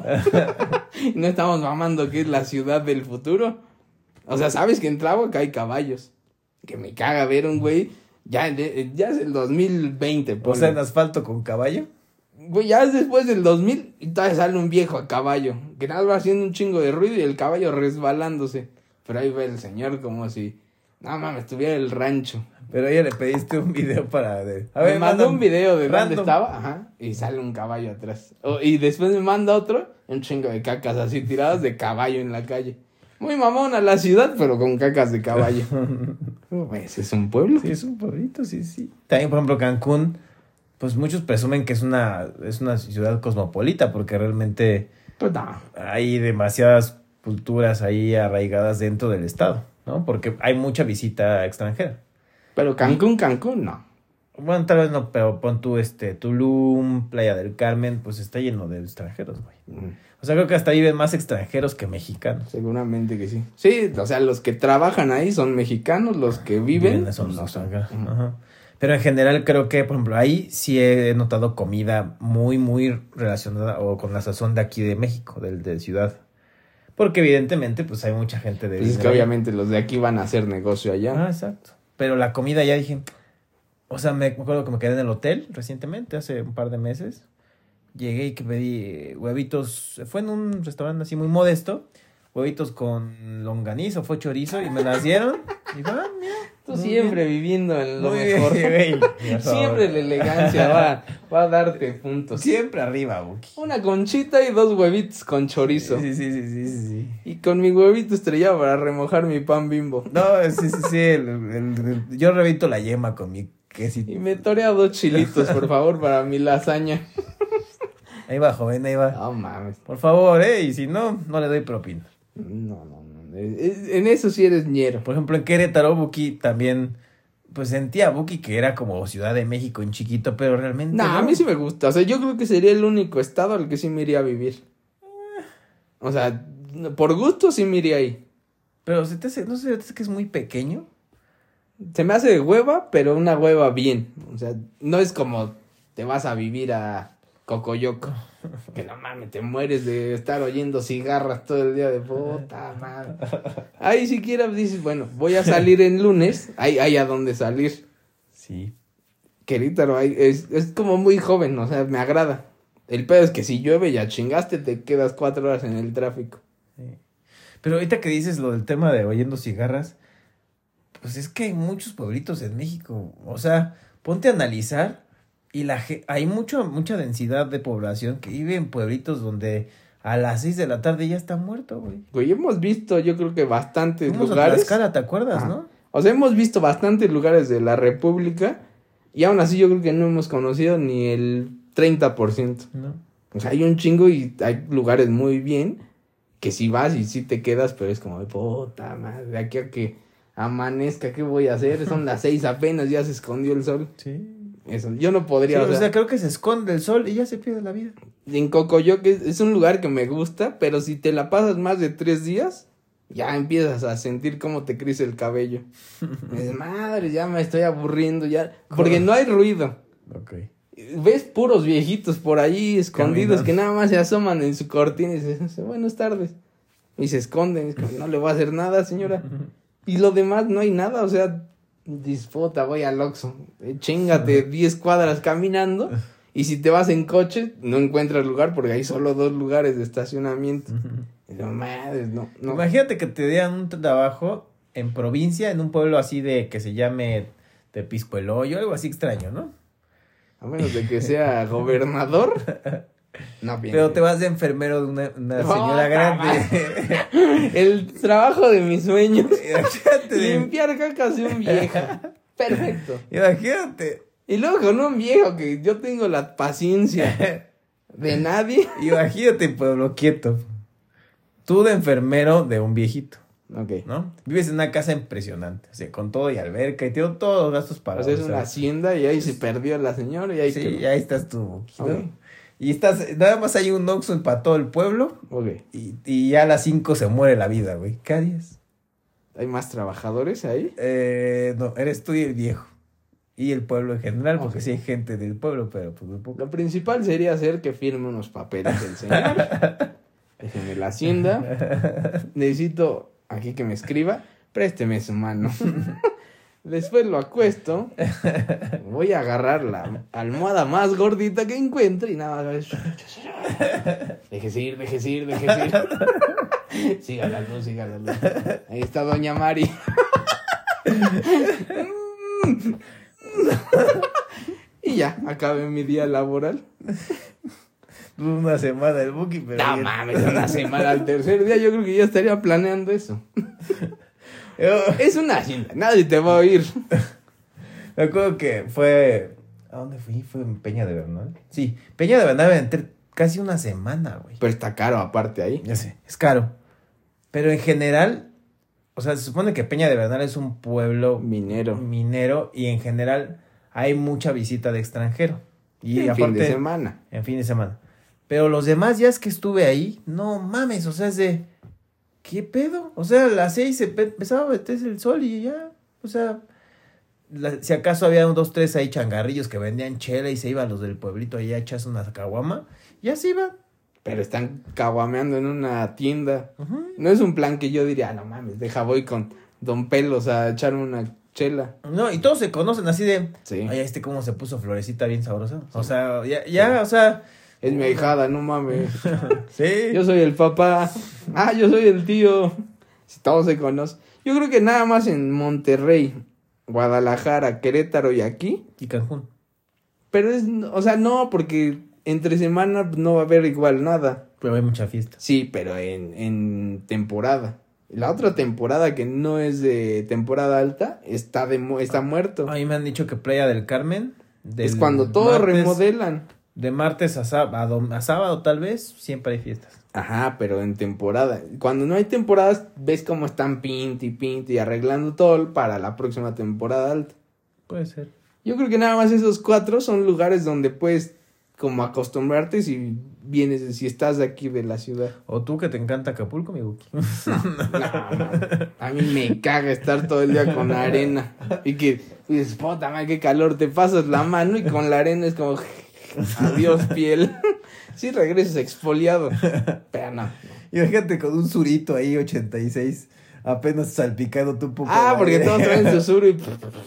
No estamos mamando que es la ciudad del futuro. O sea, ¿sabes que en Tláhuac hay caballos? Que me caga ver un güey. Ya, ya es el dos mil veinte. O sea, en asfalto con caballo. Güey, ya es después del dos mil y todavía sale un viejo a caballo. Que nada va haciendo un chingo de ruido y el caballo resbalándose. Pero ahí va el señor como si... No mames, estuviera el rancho. Pero a ella le pediste un video para... De... A ver, me mandó manda un video de random. dónde estaba. Ajá. Y sale un caballo atrás. O- y después me manda otro. Un chingo de cacas así tiradas de caballo en la calle. Muy mamona la ciudad, pero con cacas de caballo. Pues es un pueblo. Sí, es un pueblito, sí, sí. También, por ejemplo, Cancún, pues muchos presumen que es una, es una ciudad cosmopolita, porque realmente Pues no. hay demasiadas culturas ahí arraigadas dentro del estado, ¿no? Porque hay mucha visita extranjera. Pero Cancún, Cancún, no. Bueno, tal vez no, pero pon tú, este, Tulum, Playa del Carmen, pues está lleno de extranjeros, güey. Mm. O sea, creo que hasta ahí ven más extranjeros que mexicanos. Seguramente que sí. Sí, o sea, los que trabajan ahí son mexicanos, los que viven, Viven son los no extranjeros. Ujú. Ajá. Pero en general creo que, por ejemplo, ahí sí he notado comida muy, muy relacionada o con la sazón de aquí de México, del de ciudad. Porque evidentemente, pues hay mucha gente de... Pues es que de ahí. obviamente los de aquí van a hacer negocio allá. Ah, exacto. Pero la comida ya dije... O sea, me acuerdo que me quedé en el hotel recientemente, hace un par de meses. Llegué y que pedí huevitos... Fue en un restaurante así muy modesto. Huevitos con longaniza, fue chorizo y me las dieron. Y va, mira. Tú muy siempre bien. viviendo en lo Muy mejor. bien, güey. Siempre la elegancia va, va a darte puntos. Siempre arriba, Buki. Una conchita y dos huevitos con chorizo. Sí, sí, sí, sí, sí, sí. Y con mi huevito estrellado para remojar mi pan Bimbo. No, sí, sí, sí. el- el- el- yo reviento la yema con mi quesito. Y me torea dos chilitos, por favor, para mi lasaña. Ahí va, joven, ahí va. No mames. Por favor, eh. Y si no, no le doy propina. No, no, no. Es- En eso sí eres ñero. Por ejemplo, en Querétaro, Buki también. Pues sentía Buki que era como Ciudad de México en chiquito, pero realmente. No, no. a mí sí me gusta. O sea, yo creo que sería el único estado al que sí me iría a vivir. O sea, por gusto sí me iría ahí. Pero se te hace, no sé, ¿te hace que es muy pequeño? Se me hace de hueva, pero una hueva bien. O sea, no es como te vas a vivir a Cocoyoco. Que no mames, te mueres de estar oyendo cigarras todo el día de puta madre. Ahí siquiera dices, bueno, voy a salir en lunes. Hay, hay a dónde salir. Sí. Querétaro, hay, es, es como muy joven, o sea, me agrada. El pedo es que si llueve ya chingaste, te quedas cuatro horas en el tráfico. Sí. Pero ahorita que dices lo del tema de oyendo cigarras, pues es que hay muchos pueblitos en México. O sea, ponte a analizar y la ge- hay mucho, mucha densidad de población que vive en pueblitos donde a las seis de la tarde ya está muerto, güey. Güey, hemos visto, yo creo que bastantes Fuimos a lugares. Tlaxcala, ¿te acuerdas, Ajá. no? O sea, hemos visto bastantes lugares de la República y aún así yo creo que no hemos conocido ni el treinta por ciento. No. O sea, hay un chingo y hay lugares muy bien que si vas y si te quedas, pero es como de puta madre, de aquí a que amanezca, ¿qué voy a hacer? Son las seis apenas, ya se escondió el sol. Sí. Eso, yo no Sí, podría, o o sea, sea, creo que se esconde el sol y ya se pierde la vida. en Cocoyoc es, es un lugar que me gusta, pero si te la pasas más de tres días, ya empiezas a sentir cómo te crece el cabello. Es madre, ya me estoy aburriendo, ya, porque no hay ruido. Ok. ves puros viejitos por ahí escondidos Caminando. que nada más se asoman en su cortina y dices, buenas tardes. Y se esconden, es como, no le voy a hacer nada, señora. Y lo demás no hay nada, o sea, disfruta, voy al Oxxo, eh, chíngate diez cuadras caminando. Y si te vas en coche, no encuentras lugar porque hay solo dos lugares de estacionamiento. Y digo, madre, no, no. Imagínate que te dieran un trabajo en provincia, en un pueblo así de que se llame Tepisco el Hoyo, algo así extraño, ¿no? A menos de que sea gobernador. No, bien. Pero te vas de enfermero de una, una No, señora grande. El trabajo de mis sueños. Imagínate. de- Limpiar cacas de un viejo. Perfecto. Imagínate. Y luego con un viejo que yo tengo la paciencia de nadie. Imagínate, pueblo quieto. Tú de enfermero de un viejito, Ok. ¿no? Vives en una casa impresionante, o sea, con todo y alberca y tiene todos los gastos O pagados. sea, es o una sea, hacienda y ahí se perdió la señora y ahí sí, quedó. y ahí estás tú. ¿no? Ok. Y estás, nada más hay un Oxxo para todo el pueblo Ok. y, y ya a las cinco se muere la vida, güey. ¿Qué harías? ¿Hay más trabajadores ahí? Eh, no, eres tú y el viejo. Y el pueblo en general, porque Ok. sí hay gente del pueblo, pero pues muy poco. Lo principal sería hacer que firme unos papeles el señor. Déjeme la hacienda. Necesito aquí que me escriba. Présteme su mano. Después lo acuesto. Voy a agarrar la almohada más gordita que encuentre y nada más. Déjese ir, déjese ir, déjese ir. Siga la luz, siga la luz. Ahí está doña Mari. Y ya, acabé mi día laboral. Una semana el Buki, pero... No bien. mames, una semana al tercer día yo creo que ya estaría planeando eso. Yo Es una hacienda, nadie te va a oír. me acuerdo que fue... ¿A dónde fui? Fue en Peña de Bernal. Sí, Peña de Bernal me entré casi una semana, güey. Pero está caro aparte ahí. Ya sé, es caro. Pero en general, o sea, se supone que Peña de Bernal es un pueblo Minero. minero y en general hay mucha visita de extranjero. Y En aparte, fin de semana. en fin de semana. Pero los demás días que estuve ahí, no mames, o sea, es de... ¿Qué pedo? O sea, a las seis se pe- empezaba a meterse el sol y ya, o sea... la- si acaso había un, dos, tres ahí changarrillos que vendían chela y se iban los del pueblito ahí a echarse una caguama, ya se iban. Pero están caguameando en una tienda. Ujú. No es un plan que yo diría, ah, no mames, deja voy con Don Pelos a echarme una chela. No, y todos se conocen así de... Sí. Ay, este cómo se puso florecita bien sabrosa. O sea, ya, ya, o sea... Es mi ahijada, no mames. Sí. Yo soy el papá. Ah, yo soy el tío. Si todos se conocen. Yo creo que nada más en Monterrey, Guadalajara, Querétaro y aquí. Y Cancún. Pero es, o sea, no, porque entre semana no va a haber igual nada. Pero hay mucha fiesta. Sí, pero en, en temporada. La otra temporada que no es de temporada alta está de mu- está muerto. A mí me han dicho que Playa del Carmen... del Es cuando todo martes- remodelan. De martes a sábado, a sábado tal vez, siempre hay fiestas. Ajá, pero en temporada. Cuando no hay temporadas, ves cómo están pinti, pinti, arreglando todo para la próxima temporada alta. Puede ser. Yo creo que nada más esos cuatro son lugares donde puedes como acostumbrarte si vienes, si estás de aquí de la ciudad. O tú que te encanta Acapulco, mi Buki. No, no. A mí me caga estar todo el día con arena. Y que dices, puta madre, qué calor, te pasas la mano y con la arena es como, adiós piel. Sí regresas exfoliado, pero no. Imagínate con un surito ahí, ochenta y seis, apenas salpicando tu poco. Ah, de porque aire. todos traen su suro y,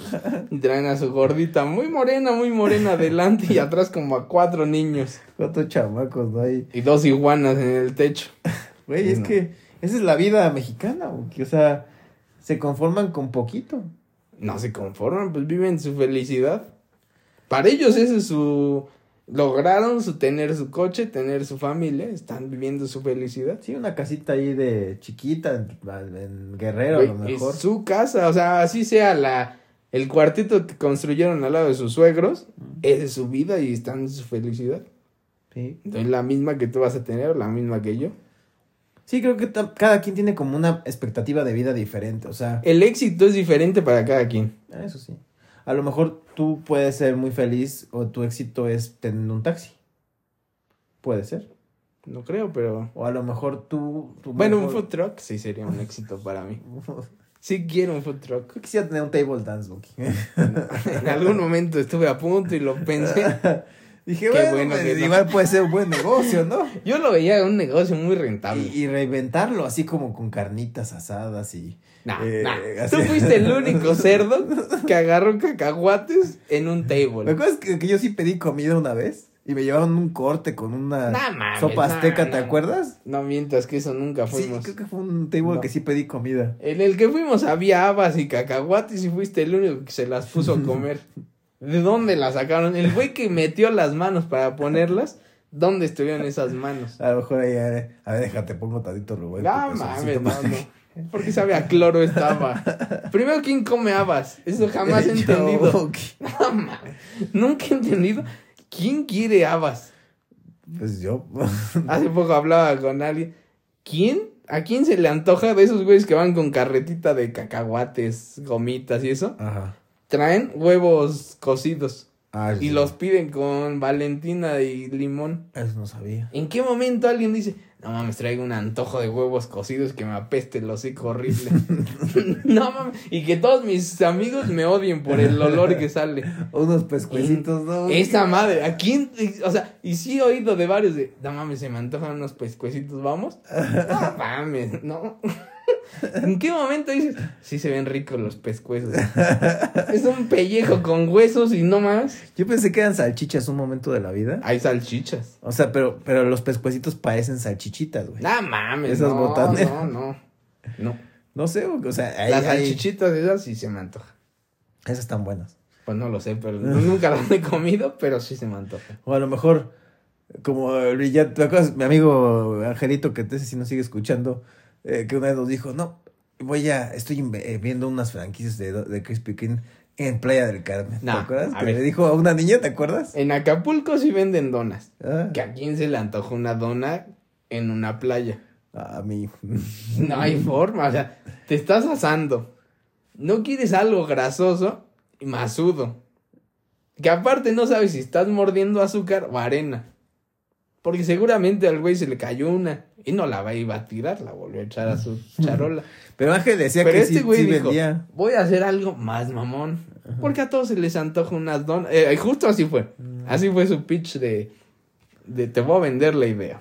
y traen a su gordita muy morena, muy morena adelante y atrás como a cuatro niños. Cuántos chamacos, ¿no? Hay. Y dos iguanas en el techo. Güey, es No. que esa es la vida mexicana, Buki. O sea, se conforman con poquito. No se conforman, pues viven su felicidad. Para ellos ese es su... Lograron su tener su coche, tener su familia, están viviendo su felicidad. Sí, una casita ahí de chiquita en, en Guerrero, Güey, a lo mejor. es su casa, o sea, así sea la el cuartito que construyeron al lado de sus suegros, esa es su vida y están en su felicidad. Sí. Entonces la misma que tú vas a tener, la misma que yo. Sí, creo que ta- cada quien tiene como una expectativa de vida diferente, o sea, El éxito es diferente para cada quien. eso sí. A lo mejor tú puedes ser muy feliz o tu éxito es tener un taxi. Puede ser. No creo, pero... O a lo mejor tú... tu Bueno, un mejor- food truck sí sería un éxito para mí. Sí quiero un food truck. Yo quisiera tener un table dance, Buki. En algún momento estuve a punto y lo pensé. Dije, bueno, bueno pues, igual no. Puede ser un buen negocio, ¿no? Yo lo veía un negocio muy rentable. Y, y reinventarlo así como con carnitas asadas y... Nah, eh, nah. Tú fuiste el único cerdo que agarró cacahuates en un table. ¿Me acuerdas que, que yo sí pedí comida una vez? Y me llevaron un corte con una nah, mames, sopa azteca, nah, ¿te nah, acuerdas? No mientas que eso nunca fuimos. Sí, creo que fue un table no. que sí pedí comida. En el que fuimos había habas y cacahuates y fuiste el único que se las puso a comer. ¿De dónde las sacaron? El güey que metió las manos para ponerlas, ¿dónde estuvieron esas manos? A lo mejor ahí, a ver, a ver déjate, pongo tantito Rubén. No mames, no, no. Porque sabe a cloro esta haba. Primero, ¿quién come habas? Eso jamás he entendido. Yo, okay. No mames, nunca he entendido. ¿Quién quiere habas? Pues yo. Hace poco hablaba con alguien. ¿Quién? ¿A quién se le antoja de esos güeyes que van con carretita de cacahuates, gomitas y eso? Ajá. Traen huevos cocidos. Ah, y sí. Los piden con Valentina y limón. Eso no sabía. ¿En qué momento alguien dice, no mames, traigo un antojo de huevos cocidos que me apeste el hocico horrible? No mames. Y que todos mis amigos me odien por el olor que sale. Unos pescuecitos, ¿no? Esa madre, ¿a quién? O sea, y sí he oído de varios de, no mames, se me antojan unos pescuecitos, ¿vamos? No mames, no. ¿En qué momento dices? Sí se ven ricos los pescuezos. Es un pellejo con huesos y no más. Yo pensé que eran salchichas un momento de la vida. Hay salchichas. O sea, pero, pero los pescuecitos parecen salchichitas, güey. No mames, esas no, botanas. no, no, no. No sé, o sea... Hay, las salchichitas hay... esas sí se me antojan. Esas están buenas. Pues no lo sé, pero nunca las he comido, pero sí se me antojan. O a lo mejor, como ya te acuerdas, mi amigo Angelito, que te sé si nos sigue escuchando... Eh, que una vez nos dijo, no, voy a, estoy eh, viendo unas franquicias de, de Krispy Kreme en Playa del Carmen. ¿Te nah, acuerdas? Que ver. Le dijo a una niña, ¿te acuerdas? En Acapulco sí venden donas. Ah. Que a quién se le antoja una dona en una playa. A mí. No hay forma, o sea, te estás asando. No quieres algo grasoso y masudo. Que aparte no sabes si estás mordiendo azúcar o arena. Porque seguramente al güey se le cayó una y no la iba a tirar, la volvió a echar a su charola. Pero Ángel decía Pero que este sí, güey sí dijo, vendía. Voy a hacer algo más mamón. Ajá. Porque a todos se les antoja unas donas. Eh, justo así fue. Uh-huh. Así fue su pitch de, de te voy a vender la idea.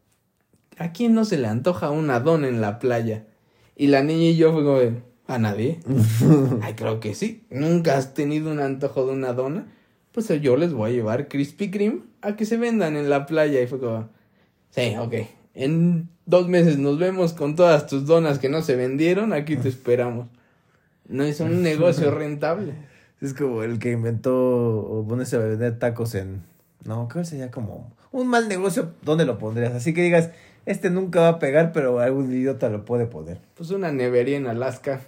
¿A quién no se le antoja una dona en la playa? Y la niña y yo fue como, ¿a nadie? Ay, creo que sí. ¿Nunca has tenido un antojo de una dona? Pues yo les voy a llevar Krispy Kreme a que se vendan en la playa. Y fue como, sí, ok. En dos meses nos vemos con todas tus donas que no se vendieron. Aquí te esperamos. No es un negocio rentable. Es como el que inventó o ponerse a vender tacos en... No, creo que sería como un mal negocio. ¿Dónde lo pondrías? Así que digas, este nunca va a pegar, pero algún idiota lo puede poner. Pues una nevería en Alaska.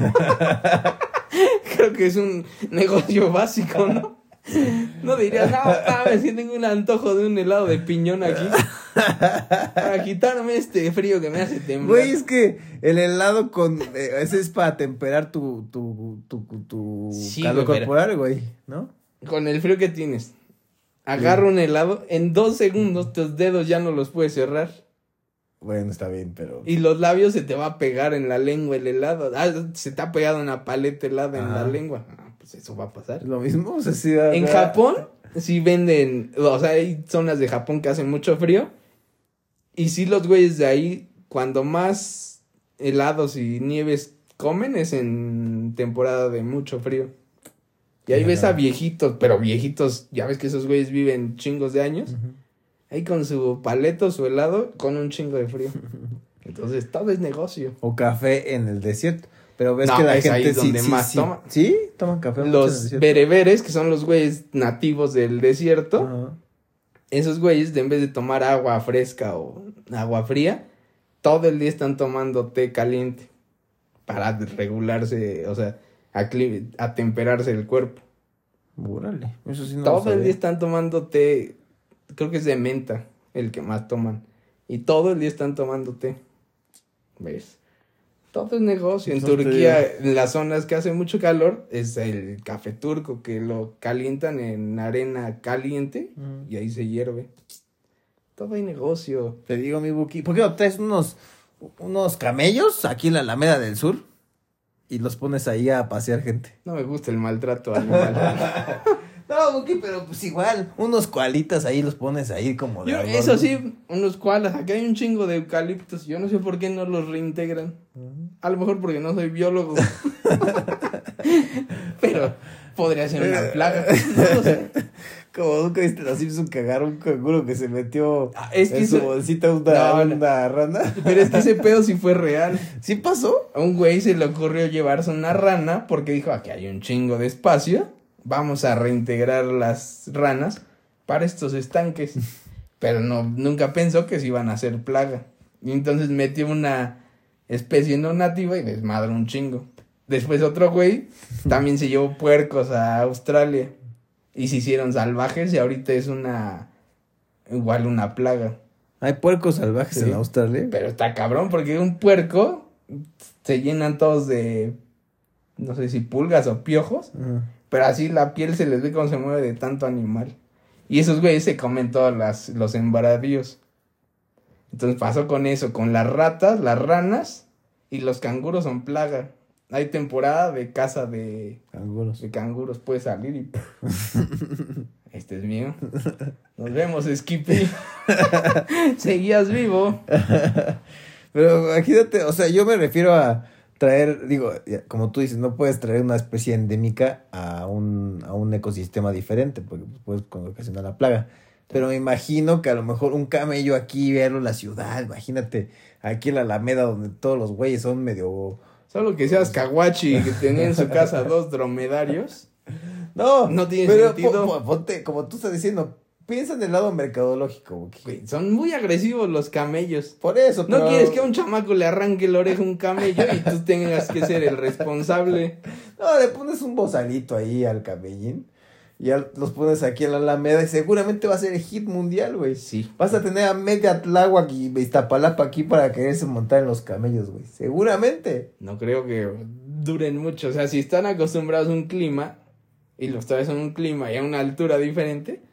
Creo que es un negocio básico, ¿no? No dirías, no, mames, si tengo un antojo de un helado de piñón aquí para quitarme este frío que me hace temblar. Güey, es que el helado con eh, ese es para temperar tu tu tu tu, tu sí, calor güey, corporal, güey, ¿no? Con el frío que tienes, agarra sí. un helado, en dos segundos tus dedos ya no los puedes cerrar. Bueno, está bien, pero... Y los labios se te va a pegar en la lengua el helado. Ah, se te ha pegado una paleta helada en la lengua. Ah, pues eso va a pasar. ¿Lo mismo? O sea, sí, da, en da... Japón, sí venden... O sea, hay zonas de Japón que hacen mucho frío. Y sí los güeyes de ahí, cuando más helados y nieves comen, es en temporada de mucho frío. Y ahí yeah. ves a viejitos, pero viejitos, ya ves que esos güeyes viven chingos de años. Uh-huh. Ahí con su paleto, su helado, con un chingo de frío. Entonces, todo es negocio. O café en el desierto. Pero ves no, que la es gente ahí sí, donde sí, más sí, toma. ¿Sí? Toman café. Los bereberes, que son los güeyes nativos del desierto. Uh-huh. Esos güeyes, en vez de tomar agua fresca o agua fría, todo el día están tomando té caliente. Para regularse, o sea, a, a temperarse el cuerpo. Órale, eso sí no todo lo sabía. El día están tomando té. Creo que es de menta el que más toman. Y todo el día están tomando té. ¿Ves? Todo es negocio. En eso Turquía, en las zonas que hace mucho calor, es el café turco, que lo calientan en arena caliente mm. y ahí se hierve. Todo hay negocio. Te digo, mi Buki, ¿por qué no traes unos, unos camellos aquí en la Alameda del Sur? y los pones ahí a pasear gente. No me gusta el maltrato animal. No, Buki, pero pues igual, unos koalitas ahí los pones ahí como de... Yo, eso sí, unos koalas, aquí hay un chingo de eucaliptos, yo no sé por qué no los reintegran. A lo mejor porque no soy biólogo. Pero podría ser una plaga, no lo sé. Como nunca viste los Simpsons que agarró un canguro que se metió ah, es que en eso... su bolsita una, no, una rana. Pero es que ese pedo sí fue real. ¿Sí pasó? A un güey se le ocurrió llevarse una rana porque dijo, aquí hay un chingo de espacio, vamos a reintegrar las ranas para estos estanques. Pero no, nunca pensó que se iban a hacer plaga. Y entonces metió una especie no nativa y desmadró un chingo. Después otro güey también se llevó puercos a Australia. Y se hicieron salvajes y ahorita es una... igual una plaga. Hay puercos salvajes sí, en Australia. Pero está cabrón porque un puerco se llenan todos de... no sé si pulgas o piojos. Uh-huh. Pero así la piel se les ve cómo se mueve de tanto animal. Y esos güeyes se comen todos las, los embaradíos. Entonces pasó con eso, con las ratas, las ranas y los canguros son plaga. Hay temporada de caza de canguros. De canguros, puedes salir y... este es mío. Nos vemos, Skippy. Seguías vivo. Pero imagínate, o sea, yo me refiero a traer, digo, como tú dices, no puedes traer una especie endémica a un, a un ecosistema diferente, porque puedes ocasionar la plaga. Pero me imagino que a lo mejor un camello aquí, verlo en la ciudad, imagínate, aquí en la Alameda, donde todos los güeyes son medio... Solo que seas Kawachi, que tenía en su casa dos dromedarios. No, no tiene pero sentido. Po, po, ponte, como tú estás diciendo, piensa en el lado mercadológico. Okay. Son muy agresivos los camellos. Por eso. No pero... quieres que a un chamaco le arranque la oreja a un camello y tú tengas que ser el responsable. No, le pones un bozalito ahí al camellín. Y ya los pones aquí en la Alameda y seguramente va a ser el hit mundial, güey. Sí. Vas a tener a media Tláhuac y Iztapalapa aquí para quererse montar en los camellos, güey. Seguramente. No creo que duren mucho. O sea, si están acostumbrados a un clima y los traes a un clima y a una altura diferente,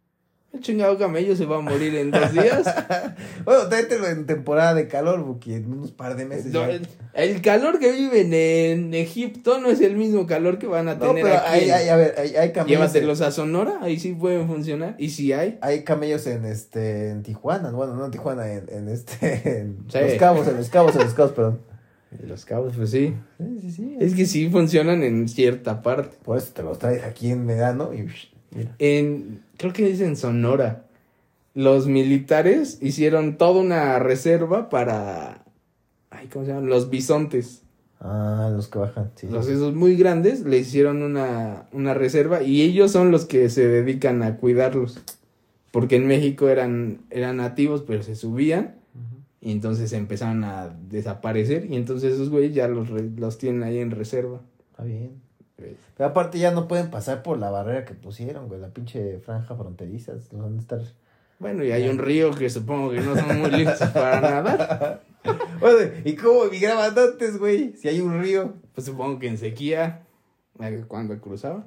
el chingado camello se va a morir en dos días. Bueno, tráetelo en temporada de calor, porque en unos par de meses. No, el, el calor que viven en Egipto no es el mismo calor que van a tener no, pero aquí. Hay, hay, a ver, hay, hay camellos. Llévatelos a Sonora, ahí sí pueden funcionar. Y sí hay. Hay camellos en este, en Tijuana, bueno, no en Tijuana, en, en este, en sí. Los Cabos, en Los Cabos, en Los Cabos, perdón. En Los Cabos, pues sí. Sí, sí, sí. Es que sí funcionan en cierta parte. Por eso te los traes aquí en verano y... Mira. En, creo que es en Sonora. Los militares hicieron toda una reserva para, ay, ¿cómo se llaman? Los bisontes. Ah, los que bajan, sí. Los esos muy grandes le hicieron una, una reserva y ellos son los que se dedican a cuidarlos. Porque en México eran, eran nativos, pero se subían uh-huh. y entonces empezaron a desaparecer y entonces esos güeyes ya los, los tienen ahí en reserva. Está bien. Pero aparte ya no pueden pasar por la barrera que pusieron, güey, la pinche franja fronteriza, no van a estar... Bueno, y hay un río que supongo que no son muy listos para nadar. Bueno, ¿y cómo migraban antes, güey? Si hay un río. Pues supongo que en sequía, cuando cruzaban.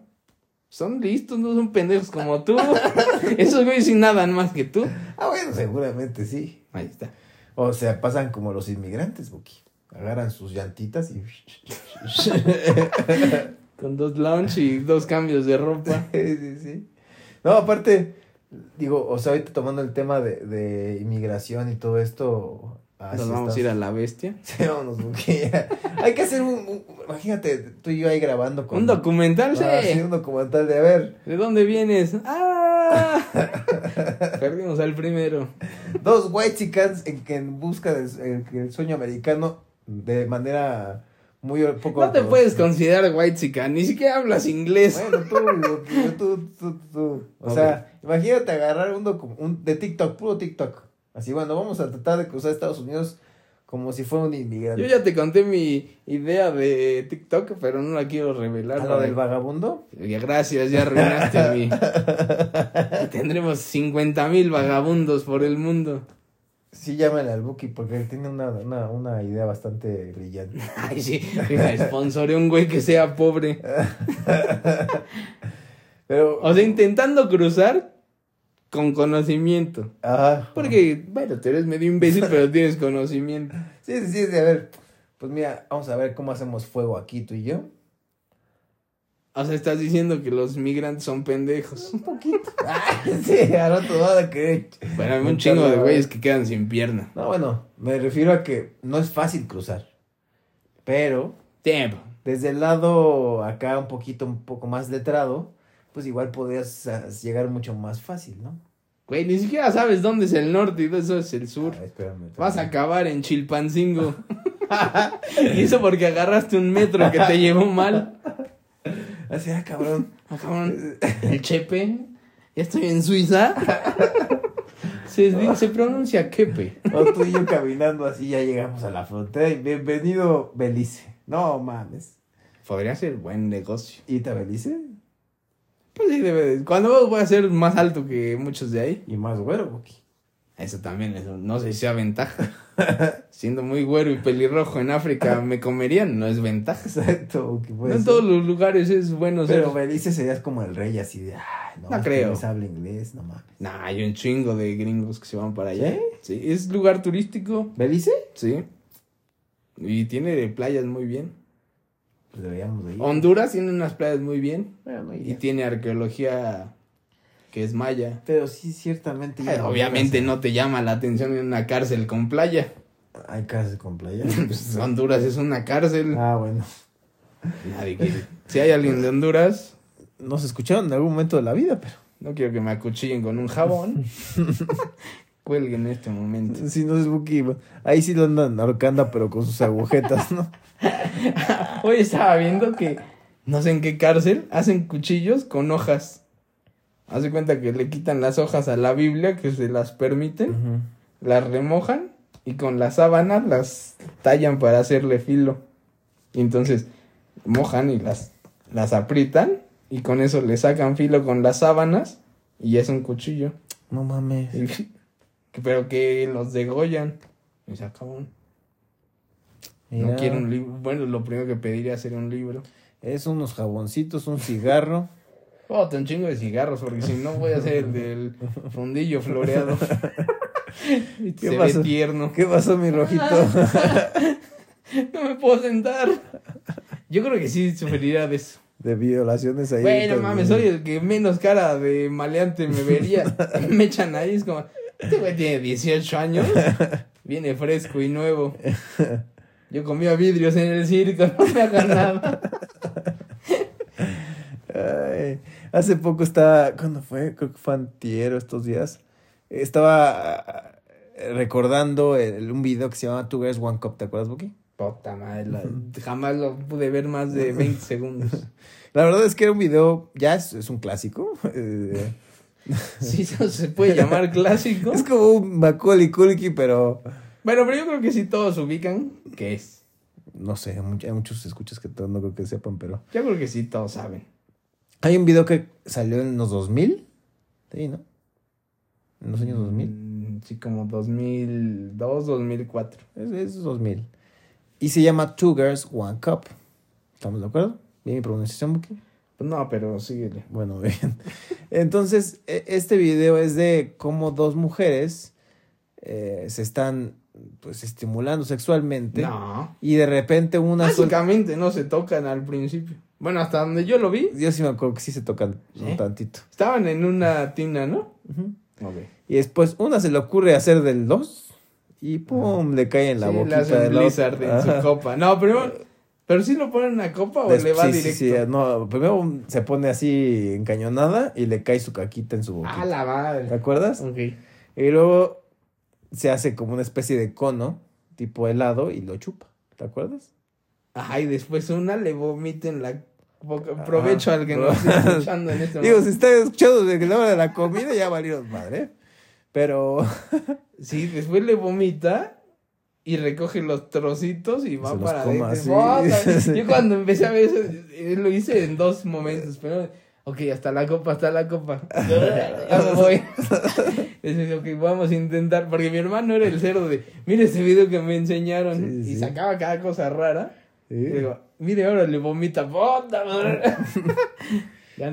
Son listos, no son pendejos como tú. Esos güeyes sí nadan más que tú. Ah, bueno, seguramente sí. Ahí está. O sea, pasan como los inmigrantes, Buki. Agarran sus llantitas y... Con dos lunch y dos cambios de ropa. Sí, sí, sí. No, aparte, digo, o sea, ahorita tomando el tema de, de inmigración y todo esto... Ah, ¿nos vamos estás... a ir a la bestia? Sí, vámonos, Buki. Hay que hacer un, un... Imagínate, tú y yo ahí grabando con... Un documental, sí. Ah, sí, un documental de, a ver... ¿De dónde vienes? ¡Ah! Perdimos al primero. Dos whitexicans en, en busca del el sueño americano de manera... Muy poco. No te puedes considerar whitexican, ni siquiera hablas inglés. Bueno, tú, tú, tú, tú, tú. O okay. sea, imagínate agarrar un, docu- un de TikTok, puro TikTok. Así, bueno, vamos a tratar de cruzar Estados Unidos como si fuera un inmigrante. Yo ya te conté mi idea de TikTok, pero no la quiero revelar. ¿A lo del vagabundo? Ya, gracias, ya arruinaste mi... Tendremos cincuenta mil vagabundos por el mundo. Sí, llámale al Buki porque él tiene una, una, una idea bastante brillante. Ay, sí, sponsoré a un güey que sea pobre. Pero, o sea, intentando cruzar con conocimiento. Ajá. Porque, bueno, tú eres medio imbécil, pero tienes conocimiento. Sí, sí, sí, a ver. Pues mira, vamos a ver cómo hacemos fuego aquí tú y yo. O sea, estás diciendo que los migrantes son pendejos. Un poquito. Ay, sí, al otro lado que... Bueno, hay un chingo de güeyes que quedan sin pierna. No, bueno, me refiero a que no es fácil cruzar. Pero... Tiempo. Desde el lado acá un poquito, un poco más letrado, pues igual podrías uh, llegar mucho más fácil, ¿no? Güey, ni siquiera sabes dónde es el norte y eso es el sur. Ah, espérame, espérame. Vas a acabar en Chilpancingo. Y eso porque agarraste un metro que te llevó mal. Así, ah, cabrón. Ah, cabrón. El Chepe. Ya estoy en Suiza. Se, se pronuncia Kepe. O tú y yo caminando así, ya llegamos a la frontera. Y bienvenido, Belice. No mames. Podría ser buen negocio. ¿Y te Belice? Pues sí, debe de... Cuando voy a ser más alto que muchos de ahí. Y más güero, Buki. Eso también, eso no sé si sea ventaja. Siendo muy güero y pelirrojo en África me comerían, no es ventaja. Exacto, Buki. No en todos los lugares es bueno ser. Pero Belice serías como el rey así de... Ay, no, No creo. Que habla inglés, no mames. Nah, hay un chingo de gringos que se van para allá. ¿Sí? Sí, es lugar turístico. ¿Belice? Sí. Y tiene playas muy bien. Pues deberíamos de ir. Honduras tiene unas playas muy bien. Bueno, no y tiene arqueología que es maya. Pero sí, ciertamente. Ay, obviamente no te llama la atención en una cárcel con playa. Hay cárcel con playa. Pues Honduras es una cárcel. Ah, bueno. Nadie quiere. Si hay alguien de Honduras, Nos escucharon en algún momento de la vida, pero... no quiero que me acuchillen con un jabón. Cuelgue en este momento. Sí, no es Buki. Ahí sí lo andan ahorcando, pero con sus agujetas, ¿no? Hoy estaba viendo que no sé en qué cárcel hacen cuchillos con hojas. Haz de cuenta que le quitan las hojas a la Biblia, que se las permiten, uh-huh. Las remojan y con las sábanas las tallan para hacerle filo. Y entonces mojan y las, las aprietan y con eso le sacan filo con las sábanas y es un cuchillo. No mames. Y, pero que los degollan. Y se acabó. No quiero un libro. Bueno, lo primero que pediría sería un libro. Es unos jaboncitos, un cigarro. Oh, un chingo de cigarros, porque si no voy a hacer el del fundillo floreado. Y ¿Qué se pasó? ve tierno. ¿Qué pasó, mi rojito? No me puedo sentar. Yo creo que sí sufriría de eso. De violaciones ahí. Bueno, mames, soy el que menos cara de maleante me vería. Me echan ahí, es como, este güey tiene dieciocho años, viene fresco y nuevo. Yo comía vidrios en el circo, no me hagan nada. Ay, hace poco estaba, ¿cuándo fue? Creo que fue antier o estos días. Estaba uh, recordando el, un video que se llama Two Girls, One Cup, ¿te acuerdas, Buki? Puta madre, la, jamás lo pude ver más de veinte segundos. La verdad es que era un video, ya es, es un clásico. Sí, eso se puede llamar clásico. Es como un Macaulay Culkin, pero... Bueno, pero yo creo que sí todos ubican qué es. No sé, hay muchos escuchas que no creo que sepan, pero... Yo creo que sí todos saben. Hay un video que salió en los dos mil. Sí, ¿no? En los años dos mil. Mm, sí, como dos mil dos, dos mil cuatro. Es, es dos mil. Y se llama Two Girls, One Cup. ¿Estamos de acuerdo? ¿Bien mi pronunciación, Buki? Pues no, pero síguele. Bueno, bien. Entonces, este video es de cómo dos mujeres eh, se están, pues, estimulando sexualmente. No. Y de repente una... Básicamente no se tocan al principio. Bueno, hasta donde yo lo vi. Yo sí me acuerdo que sí se tocan ¿Sí? un tantito. Estaban en una tina, ¿no? Uh-huh. Okay. Y después una se le ocurre hacer del dos. Y pum, le cae en la sí, boquita le hacen del Blizzard en su copa. No, primero... ¿Pero sí lo ponen en la copa o Des- le va sí, directo? Sí, sí, no, primero se pone así encañonada y le cae su caquita en su boquita. ¡Ah, la madre! ¿Te acuerdas? Ok. Y luego se hace como una especie de cono, tipo helado, y lo chupa. ¿Te acuerdas? Ajá, y después una le vomita en la boca. Provecho al que Ajá. nos está escuchando en este Digo, momento. si está escuchando desde la hora de la comida, ya valieron madre. Pero... Sí, después le vomita y recoge los trocitos y va Se los para coma, adentro. sí. Yo cuando empecé a ver eso, eh, lo hice en dos momentos, pero... Ok, hasta la copa, hasta la copa. Ya me voy. Entonces, ok, vamos a intentar. Porque mi hermano era el cerdo de... Mira este video que me enseñaron. Sí, y sí. sacaba cada cosa rara. Sí. Y digo, mire, ahora le vomita. ¡Puta madre! Ya no.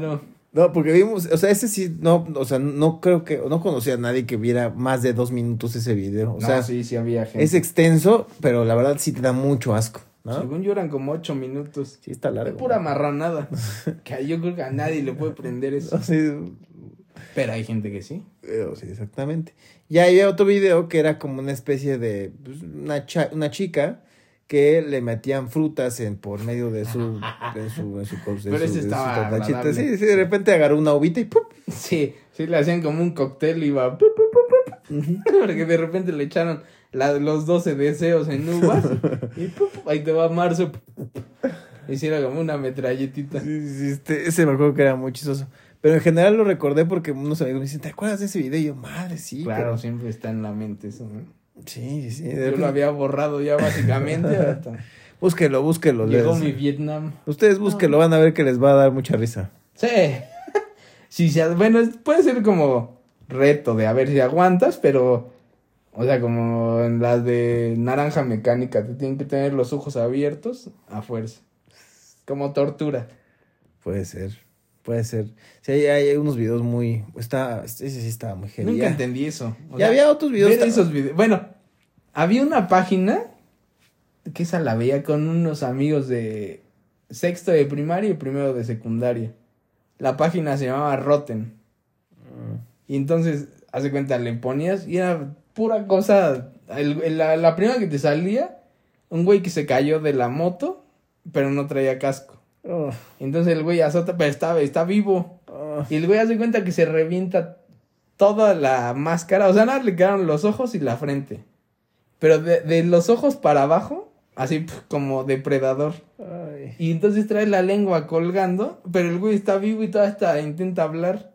No, porque vimos, o sea, ese sí, no, o sea, no creo que, no conocía a nadie que viera más de dos minutos ese video. O no, sea, sí, sí había gente. Es extenso, pero la verdad sí te da mucho asco, ¿no? Según yo eran como ocho minutos. Sí, está largo. Es pura marranada. Que yo creo que a nadie le puede prender eso. Sí, pero hay gente que sí. pero sí, exactamente. Y había otro video que era como una especie de, pues, una, cha- una chica que le metían frutas en por medio de su de su de su, de su, Pero ese de su estaba tortachita. agradable. Sí, sí, de repente agarró una uvita y ¡pum! Sí, sí le hacían como un cóctel y iba... pu, pu, pu, pu, pu. Porque de repente le echaron la, los doce deseos en uvas y pu, pu, ahí te va marzo. Hiciera como una metralletita. Sí, sí, este, ese me acuerdo que era muy chistoso. Pero en general lo recordé porque unos amigos me dicen, ¿te acuerdas de ese video? Y yo, madre, sí. Claro, pero... siempre está en la mente eso, ¿no? Sí, sí, sí. Yo repente... lo había borrado ya básicamente. Hasta... Búsquelo, búsquelo. Llegó les... mi Vietnam. Ustedes búsquelo, van a ver que les va a dar mucha risa. Sí. Sí, sí, bueno, puede ser como reto de a ver si aguantas, pero... O sea, como en las de Naranja Mecánica, te tienen que tener los ojos abiertos a fuerza. Como tortura. Puede ser, puede ser. Sí, hay, hay unos videos muy... Está, ese sí estaba muy genial. Nunca entendí eso. O Y sea, había otros videos. ver ta- esos videos. Bueno, había una página que esa la veía con unos amigos de sexto de primaria y primero de secundaria. La página se llamaba Rotten. Y entonces, hace cuenta, le ponías y era pura cosa. El, el- la, la primera que te salía, un güey que se cayó de la moto, pero no traía casco. Oh, Entonces el güey azota, pero está, está vivo. oh. Y el güey hace cuenta que se revienta toda la máscara. O sea, nada, le quedaron los ojos y la frente. Pero de, de los ojos para abajo, así pf, como depredador. Ay. Y entonces trae la lengua colgando, pero el güey está vivo y todavía está, intenta hablar.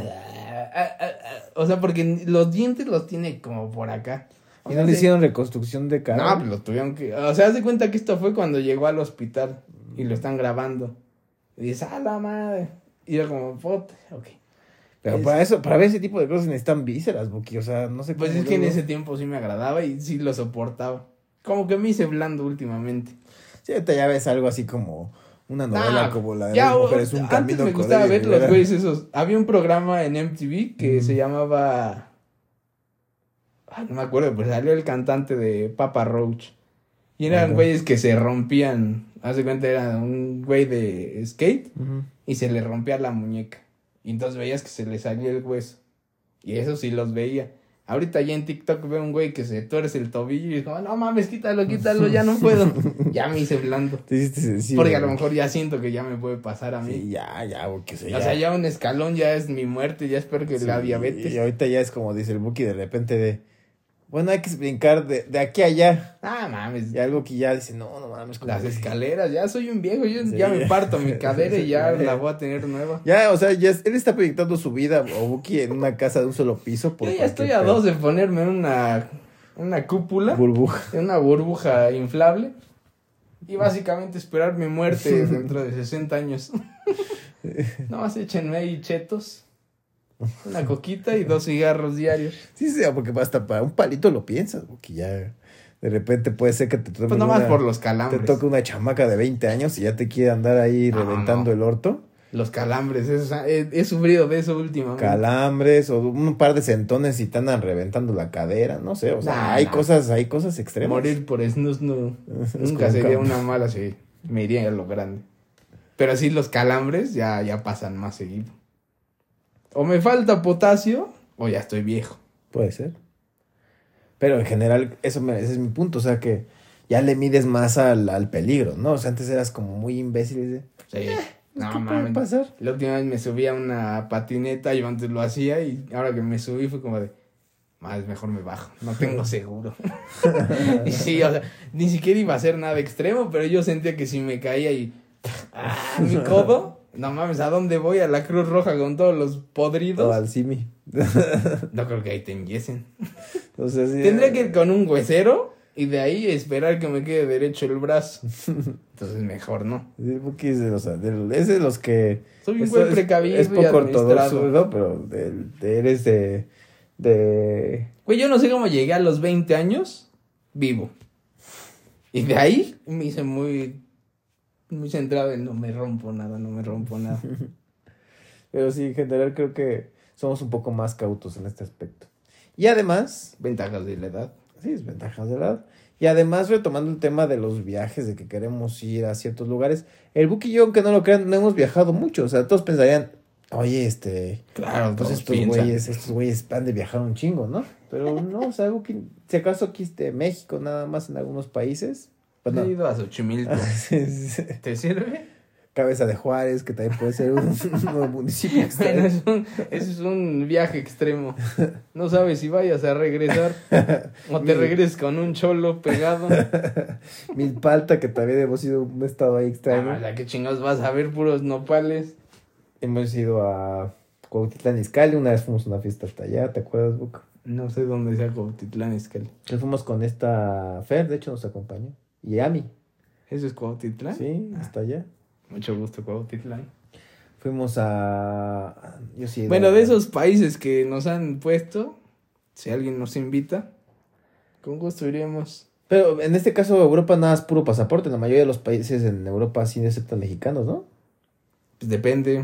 O sea, porque los dientes los tiene como por acá. O ¿Y sea, no le sí. hicieron reconstrucción de cara? No, pues lo tuvieron que... O sea, haz de cuenta que esto fue cuando llegó al hospital y lo están grabando. Y dices, ¡ah, la madre! Y yo como, puta, ok. Pero Es- para eso, para ver ese tipo de cosas necesitan vísceras, Buki. O sea, no sé Pues cómo es que en luego- ese tiempo sí me agradaba y sí lo soportaba. Como que me hice blando últimamente. Sí, ahorita ya ves algo así como una novela Ah, como la de ya, las mujeres, un antes camino me con gustaba ella y ver los Rivera. güeyes esos. Había un programa en M T V que Ujú. se llamaba... Ay, no me acuerdo, pero salió el cantante de Papa Roach. Y eran Ajá. güeyes que se rompían. Haz de cuenta, era un güey de skate Ujú. y se le rompía la muñeca. Y entonces veías que se le salía el hueso. Y eso sí los veía. Ahorita ya en TikTok veo un güey que se tuerce el tobillo y digo, no mames, quítalo, quítalo, ya no puedo. Ya me hice blando. Te hiciste sensible. Porque a lo Buki. mejor ya siento que ya me puede pasar a mí. Sí, ya, ya, Buki. O sea, O sea, ya un escalón ya es mi muerte, ya espero que Sí, la diabetes. Y ahorita ya es como dice el Buki de repente de... Bueno, hay que brincar de, de aquí a allá. Ah, mames. Y algo que ya dice, no, no mames. como Las que- escaleras, ya soy un viejo, yo Sí. ya me parto mi cadera y ya la voy a tener nueva. Ya, o sea, ya es- él está proyectando su vida, o Buki, en una casa de un solo piso. Por Yo ya cualquier estoy a pedo. dos de ponerme una, una cúpula, Burbuja. una burbuja inflable y básicamente esperar mi muerte dentro de sesenta años. Nada más échenme ahí chetos, una coquita y dos cigarros diarios. Sí, sí, porque hasta para un palito lo piensas, Buki, ya de repente puede ser que te toque Pues nomás una, por los te calambres. toque una chamaca de veinte años y ya te quiere andar ahí No, reventando no. el orto. Los calambres, eso, he, he sufrido de eso últimamente. Calambres o un par de sentones y te andan reventando la cadera, no sé, o sea, Nah, hay nah. cosas, hay cosas extremas. Morir por snus no, Es nunca como sería cam- una mala, sí, me iría a lo grande. Pero sí, los calambres ya, ya pasan más seguido. O me falta potasio, o ya estoy viejo. Puede ser. Pero en general, eso me, ese es mi punto, o sea que ya le mides más al, al peligro, ¿no? O sea, antes eras como muy imbécil y de, Sí. pues, No, ¿qué puede mames. pasar? La última vez me subí a una patineta, yo antes lo hacía y ahora que me subí fue como de, más mejor me bajo, no tengo seguro. Y sí, o sea, ni siquiera iba a hacer nada extremo, pero yo sentía que si me caía y ah, mi codo, no mames, ¿a dónde voy? A la Cruz Roja con todos los O podridos. al simi. No creo que ahí te enyesen. O sea, sí, Tendría que ir con un huesero y de ahí esperar que me quede derecho el brazo. Entonces mejor no. Sí, Buki es de los, de los- es de los que... Soy un es- buen es- precavido Es y poco ortodoxo, administrado. ¿no? Pero de, de- eres de... de... Güey, yo no sé cómo llegué a los veinte años vivo. Y de ahí me hice muy, muy centrado en no me rompo nada, no me rompo nada. Pero sí, en general creo que somos un poco más cautos en este aspecto. Y además... Ventajas de la edad. Sí, es ventajas de la edad. Y además, retomando el tema de los viajes, de que queremos ir a ciertos lugares, el Buki y yo, aunque no lo crean, no hemos viajado mucho. O sea, todos pensarían, oye, este... Claro, pues estos güeyes, estos güeyes van de viajar un chingo, ¿no? Pero no, o sea, Buki, si acaso aquí este México, nada más en algunos países. Pues no. He ido a Xochimilco. sí, sí. ¿Te sirve? Cabeza de Juárez, que también puede ser un, un municipio extremo. Bueno, es un, es un viaje extremo. No sabes si vayas a regresar o te regreses con un cholo pegado. Milpalta, que también hemos ido un estado ahí extraño. Ah, ya que chingados vas a ver puros nopales. Hemos ido a Cuautitlán Izcalli, una vez fuimos a una fiesta hasta allá, ¿te acuerdas, Buco? No sé dónde sea Cuautitlán Izcalli. Que fuimos con esta Fer, de hecho nos acompañó. Y Ami. ¿Eso es Cuautitlán? Sí, hasta allá. Mucho gusto, Cuautitlán. Fuimos a... Yo sí bueno, a... de esos países que nos han puesto, si alguien nos invita, con gusto iremos. Pero en este caso Europa nada es puro pasaporte. La mayoría de los países en Europa sí aceptan mexicanos, ¿no? Pues depende.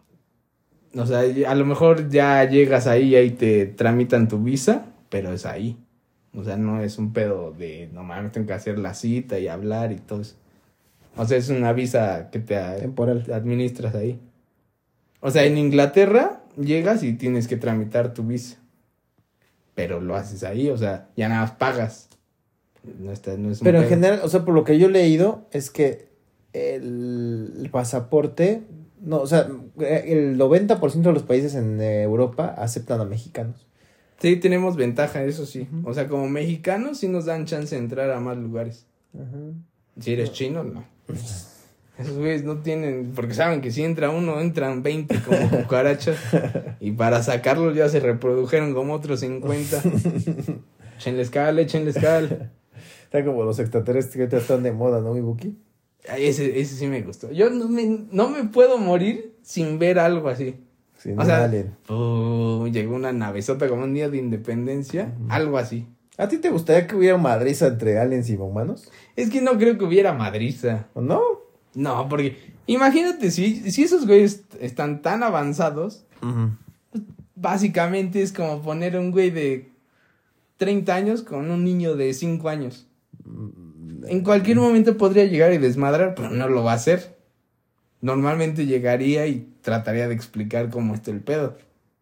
O sea, a lo mejor ya llegas ahí y ahí te tramitan tu visa, pero es ahí. O sea, no es un pedo de, no mames, tengo que hacer la cita y hablar y todo eso. O sea, es una visa que te temporal administras ahí. O sea, en Inglaterra llegas y tienes que tramitar tu visa. Pero lo haces ahí, o sea, ya nada más pagas. No está, no es un Pero en pedo. general, o sea, por lo que yo he leído, es que el, el pasaporte, no, o sea, el noventa por ciento de los países en Europa aceptan a mexicanos. Sí, tenemos ventaja, eso sí. Uh-huh. O sea, como mexicanos sí nos dan chance de entrar a más lugares. Uh-huh. Si eres chino, no. Esos güeyes no tienen, porque saben que si entra uno, entran veinte como cucarachas. Y para sacarlos ya se reprodujeron como otros cincuenta. Échenles cal, échenles cal. Está como los extraterrestres que ahorita están de moda, ¿no, mi Buki? Ese, ese sí me gustó. Yo no me, no me puedo morir sin ver algo así. Sin o sea, alien. Uh, llegó una navezota como un día de independencia, uh-huh. Algo así. ¿A ti te gustaría que hubiera madriza entre aliens y humanos? Es que no creo que hubiera madriza. ¿O no? No, porque imagínate, si, si esos güeyes están tan avanzados, uh-huh. Pues básicamente es como poner un güey de treinta años con un niño de cinco años. Uh-huh. En cualquier momento podría llegar y desmadrar, pero no lo va a hacer. Normalmente llegaría y trataría de explicar cómo está el pedo.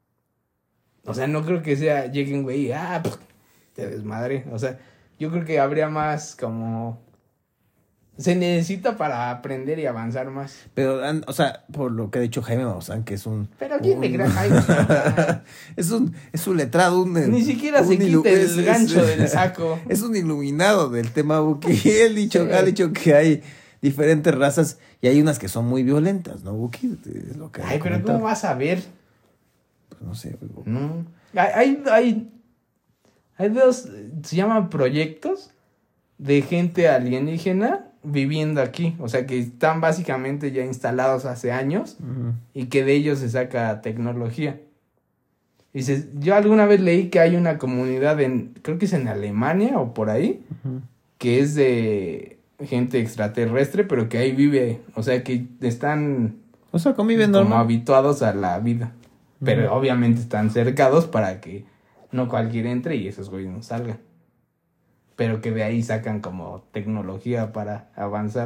O sea, no creo que sea, llegue un güey y, ah, pff, te desmadre. O sea, yo creo que habría más como... Se necesita para aprender y avanzar más. Pero, o sea, por lo que ha dicho Jaime Maussan, que es un... Pero ¿quién un... me cree Jaime? es un es un letrado, un... Ni siquiera un se ilu... quita el es, gancho es, del saco. Es un iluminado del tema Buki. Él dicho, sí. ha dicho que hay diferentes razas y hay unas que son muy violentas, ¿no, Buki? Es lo que Ay, pero ¿cómo vas a ver? Pues no sé. Buki. No. Hay, hay, hay dos, se llaman proyectos de gente alienígena viviendo aquí, o sea que están básicamente ya instalados hace años uh-huh. Y que de ellos se saca tecnología. Dices, yo alguna vez leí que hay una comunidad en, creo que es en Alemania o por ahí, uh-huh. Que es de gente extraterrestre, pero que ahí vive, o sea que están, o sea, conviven como normal. Habituados a la vida, uh-huh. Pero obviamente están cercados para que no cualquiera entre y esos güeyes no salgan. Pero que de ahí sacan como tecnología para avanzar.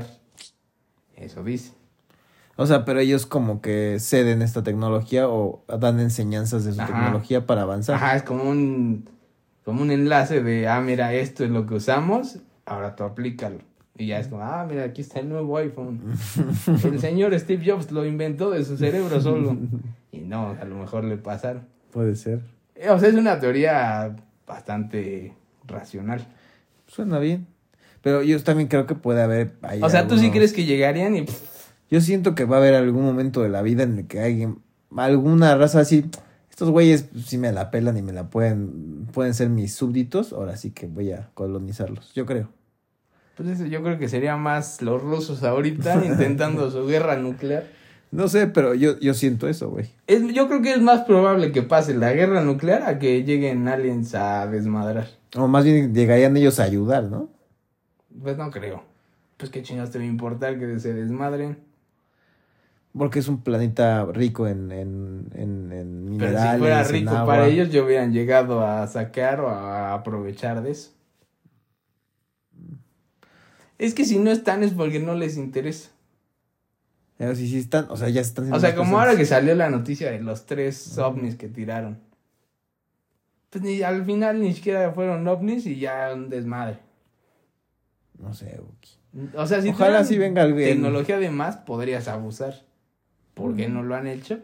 Eso dice. O sea, pero ellos como que ceden esta tecnología o dan enseñanzas de su Ajá. tecnología para avanzar. Ajá, es como un, como un enlace de, ah, mira, esto es lo que usamos, ahora tú aplícalo. Y ya es como, ah, mira, aquí está el nuevo iPhone. El señor Steve Jobs lo inventó de su cerebro solo. Y no, a lo mejor le pasaron. Puede ser. O sea, es una teoría bastante racional. Suena bien. Pero yo también creo que puede haber... O sea, algunos... ¿tú sí crees que llegarían y...? Yo siento que va a haber algún momento de la vida en el que alguien... Alguna raza así... Estos güeyes sí me la pelan y me la pueden... Pueden ser mis súbditos. Ahora sí que voy a colonizarlos. Yo creo. Pues eso, yo creo que sería más los rusos ahorita intentando su guerra nuclear. No sé, pero yo, yo siento eso, güey. Es, yo creo que es más probable que pase la guerra nuclear a que lleguen aliens a desmadrar. O más bien llegarían ellos a ayudar, ¿no? Pues no creo. Pues qué chingados te va a importar que se desmadren. Porque es un planeta rico en, en, en, en minerales. Pero si fuera rico para ellos, ya hubieran llegado a sacar o a aprovechar de eso. Es que si no están es porque no les interesa. Pero si sí están, o sea, ya están... O sea, como cosas. Ahora que salió la noticia de los tres uh-huh. ovnis que tiraron. Pues ni, al final ni siquiera fueron ovnis y ya un desmadre. No sé, Buki. O sea, si ojalá sí venga alguien. Tecnología de más podrías abusar. ¿Por qué no lo han hecho?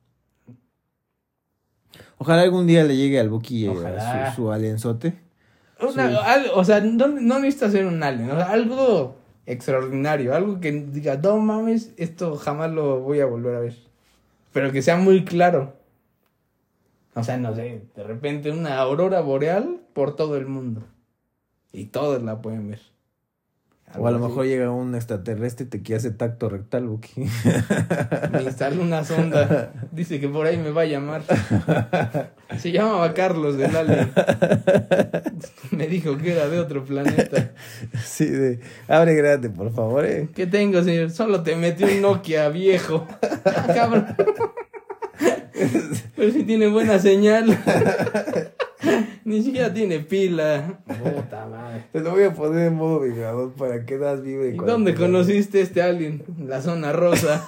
Ojalá algún día le llegue al Buki su, su alienzote. Una, su... al, o sea, no, no necesita ser un alien. O sea, algo extraordinario. Algo que diga, no mames, esto jamás lo voy a volver a ver. Pero que sea muy claro. O sea, no sé, de repente una aurora boreal por todo el mundo. Y todos la pueden ver. O a lo mejor llega un extraterrestre y te quiere hacer tacto rectal, Buki. Me instala una sonda. Dice que por ahí me va a llamar. Se llamaba Carlos del Alien. Me dijo que era de otro planeta. Sí, de... abre grande, por favor, eh. ¿Qué tengo, señor? Solo te metí un Nokia viejo. Ah, cabrón. Pero si tiene buena señal. Ni siquiera tiene pila. Puta madre. Te lo voy a poner en modo vibrador para que das vibre. ¿Y dónde conociste este alien? La zona rosa.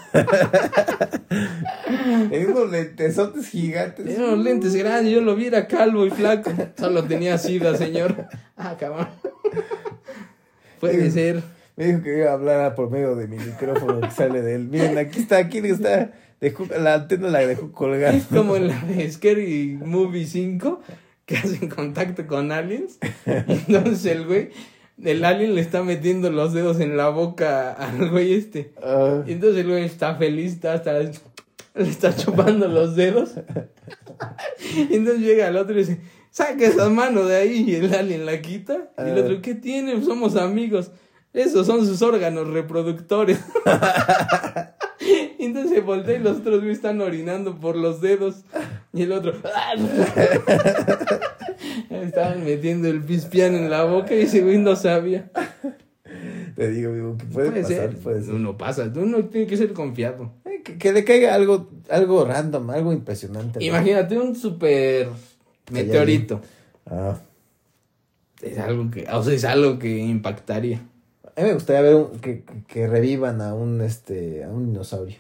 En unos lentesotes gigantes. En unos lentes grandes. Yo lo vi, era calvo y flaco. Solo tenía sida, señor. Ah, cabrón. Puede dijo, ser. Me dijo que iba a hablar por medio de mi micrófono que sale de él. Miren, aquí está, aquí está. Dejó, la antena la dejó colgar. Es como en la de Scary Movie cinco. Que hacen contacto con aliens. Y entonces el güey, el alien le está metiendo los dedos en la boca al güey este. Uh. Y entonces el güey está feliz, está hasta le está chupando los dedos. Y entonces llega el otro y dice, saca esa mano de ahí. Y el alien la quita. Uh. Y el otro, ¿qué tiene? Somos amigos. Esos son sus órganos reproductores. Y entonces se voltea y los otros güeyes están orinando por los dedos. Y el otro... Estaban metiendo el pispián en la boca y ese güey no sabía. Te digo, amigo, que puede, puede pasar, ser. puede ser. Uno pasa, uno tiene que ser confiado. Eh, que, que le caiga algo, algo random, algo impresionante. Imagínate ¿no? un super meteorito. Ah. Es algo que, o sea, es algo que impactaría. A mí me gustaría ver un, que, que, que revivan a un este a un dinosaurio.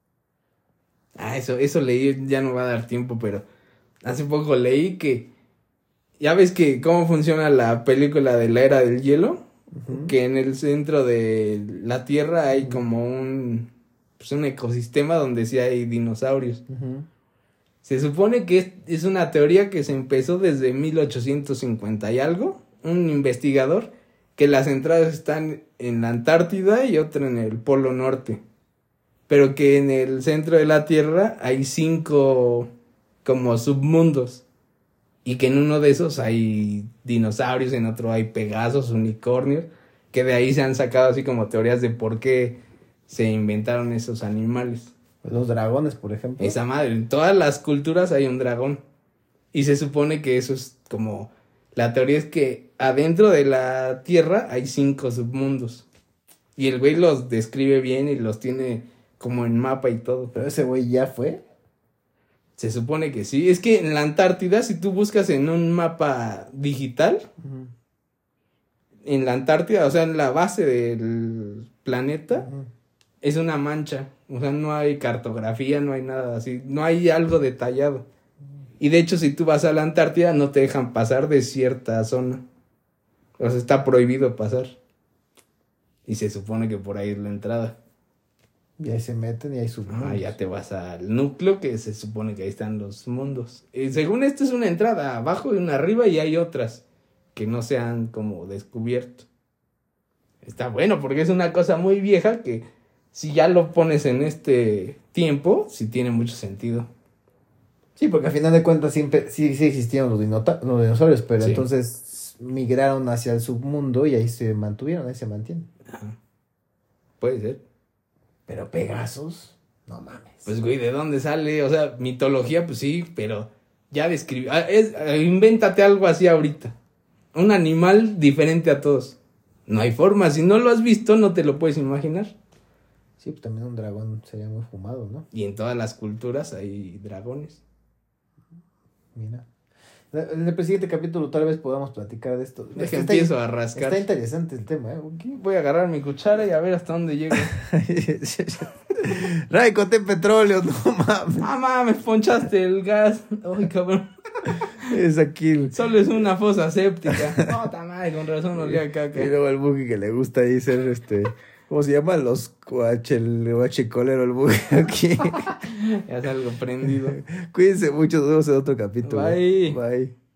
Ah, eso, eso leí, ya no va a dar tiempo, pero hace poco leí que ya ves que cómo funciona la película de la era del hielo, uh-huh. que en el centro de la Tierra hay uh-huh. como un pues un ecosistema donde sí hay dinosaurios. Uh-huh. Se supone que es, es una teoría que se empezó desde mil ochocientos cincuenta y algo, un investigador, que las entradas están en la Antártida y otra en el Polo Norte. Pero que en el centro de la Tierra hay cinco como submundos. Y que en uno de esos hay dinosaurios, en otro hay pegasos, unicornios. Que de ahí se han sacado así como teorías de por qué se inventaron esos animales. Los dragones, por ejemplo. Esa madre, en todas las culturas hay un dragón. Y se supone que eso es como... La teoría es que adentro de la Tierra hay cinco submundos. Y el güey los describe bien y los tiene como en mapa y todo. ¿Pero ese güey ya fue? Se supone que sí. Es que en la Antártida, si tú buscas en un mapa digital, uh-huh. en la Antártida, o sea, en la base del planeta, uh-huh. es una mancha. O sea, no hay cartografía, no hay nada así. No hay algo detallado. Y de hecho, si tú vas a la Antártida, no te dejan pasar de cierta zona. O sea, está prohibido pasar. Y se supone que por ahí es la entrada. Y ahí se meten y hay submundos. Ah, ya te vas al núcleo, que se supone que ahí están los mundos. Y según esto es una entrada abajo y una arriba, y hay otras que no se han como descubierto. Está bueno, porque es una cosa muy vieja que si ya lo pones en este tiempo, sí tiene mucho sentido. Sí, porque al final de cuentas siempre sí, sí existieron los, dinota- los dinosaurios, pero sí. Entonces migraron hacia el submundo y ahí se mantuvieron, ahí se mantienen. Ajá. Puede ser. Pero Pegasus, no mames. Pues güey, ¿de dónde sale? O sea, mitología, pues sí, pero ya describió. Ah, es, invéntate algo así ahorita. Un animal diferente a todos. No hay forma, si no lo has visto, no te lo puedes imaginar. Sí, pues también un dragón sería muy fumado, ¿no? Y en todas las culturas hay dragones. Mira. En el siguiente capítulo tal vez podamos platicar de esto. Es que empiezo a rascar. Está interesante el tema, ¿eh? Okay, voy a agarrar mi cuchara y a ver hasta dónde llego. Raico, ten petróleo, no mames. Ah, mames, ponchaste el gas. Ay, cabrón. Es aquí. Solo es una fosa séptica. No, tamay, con razón olía a caca. Y luego el Buki que le gusta ahí ser este... ¿Cómo se llama? Los guache, el guachicolero, el Buki aquí. Ya salgo prendido. Cuídense mucho, nos vemos en otro capítulo. Bye. Bye.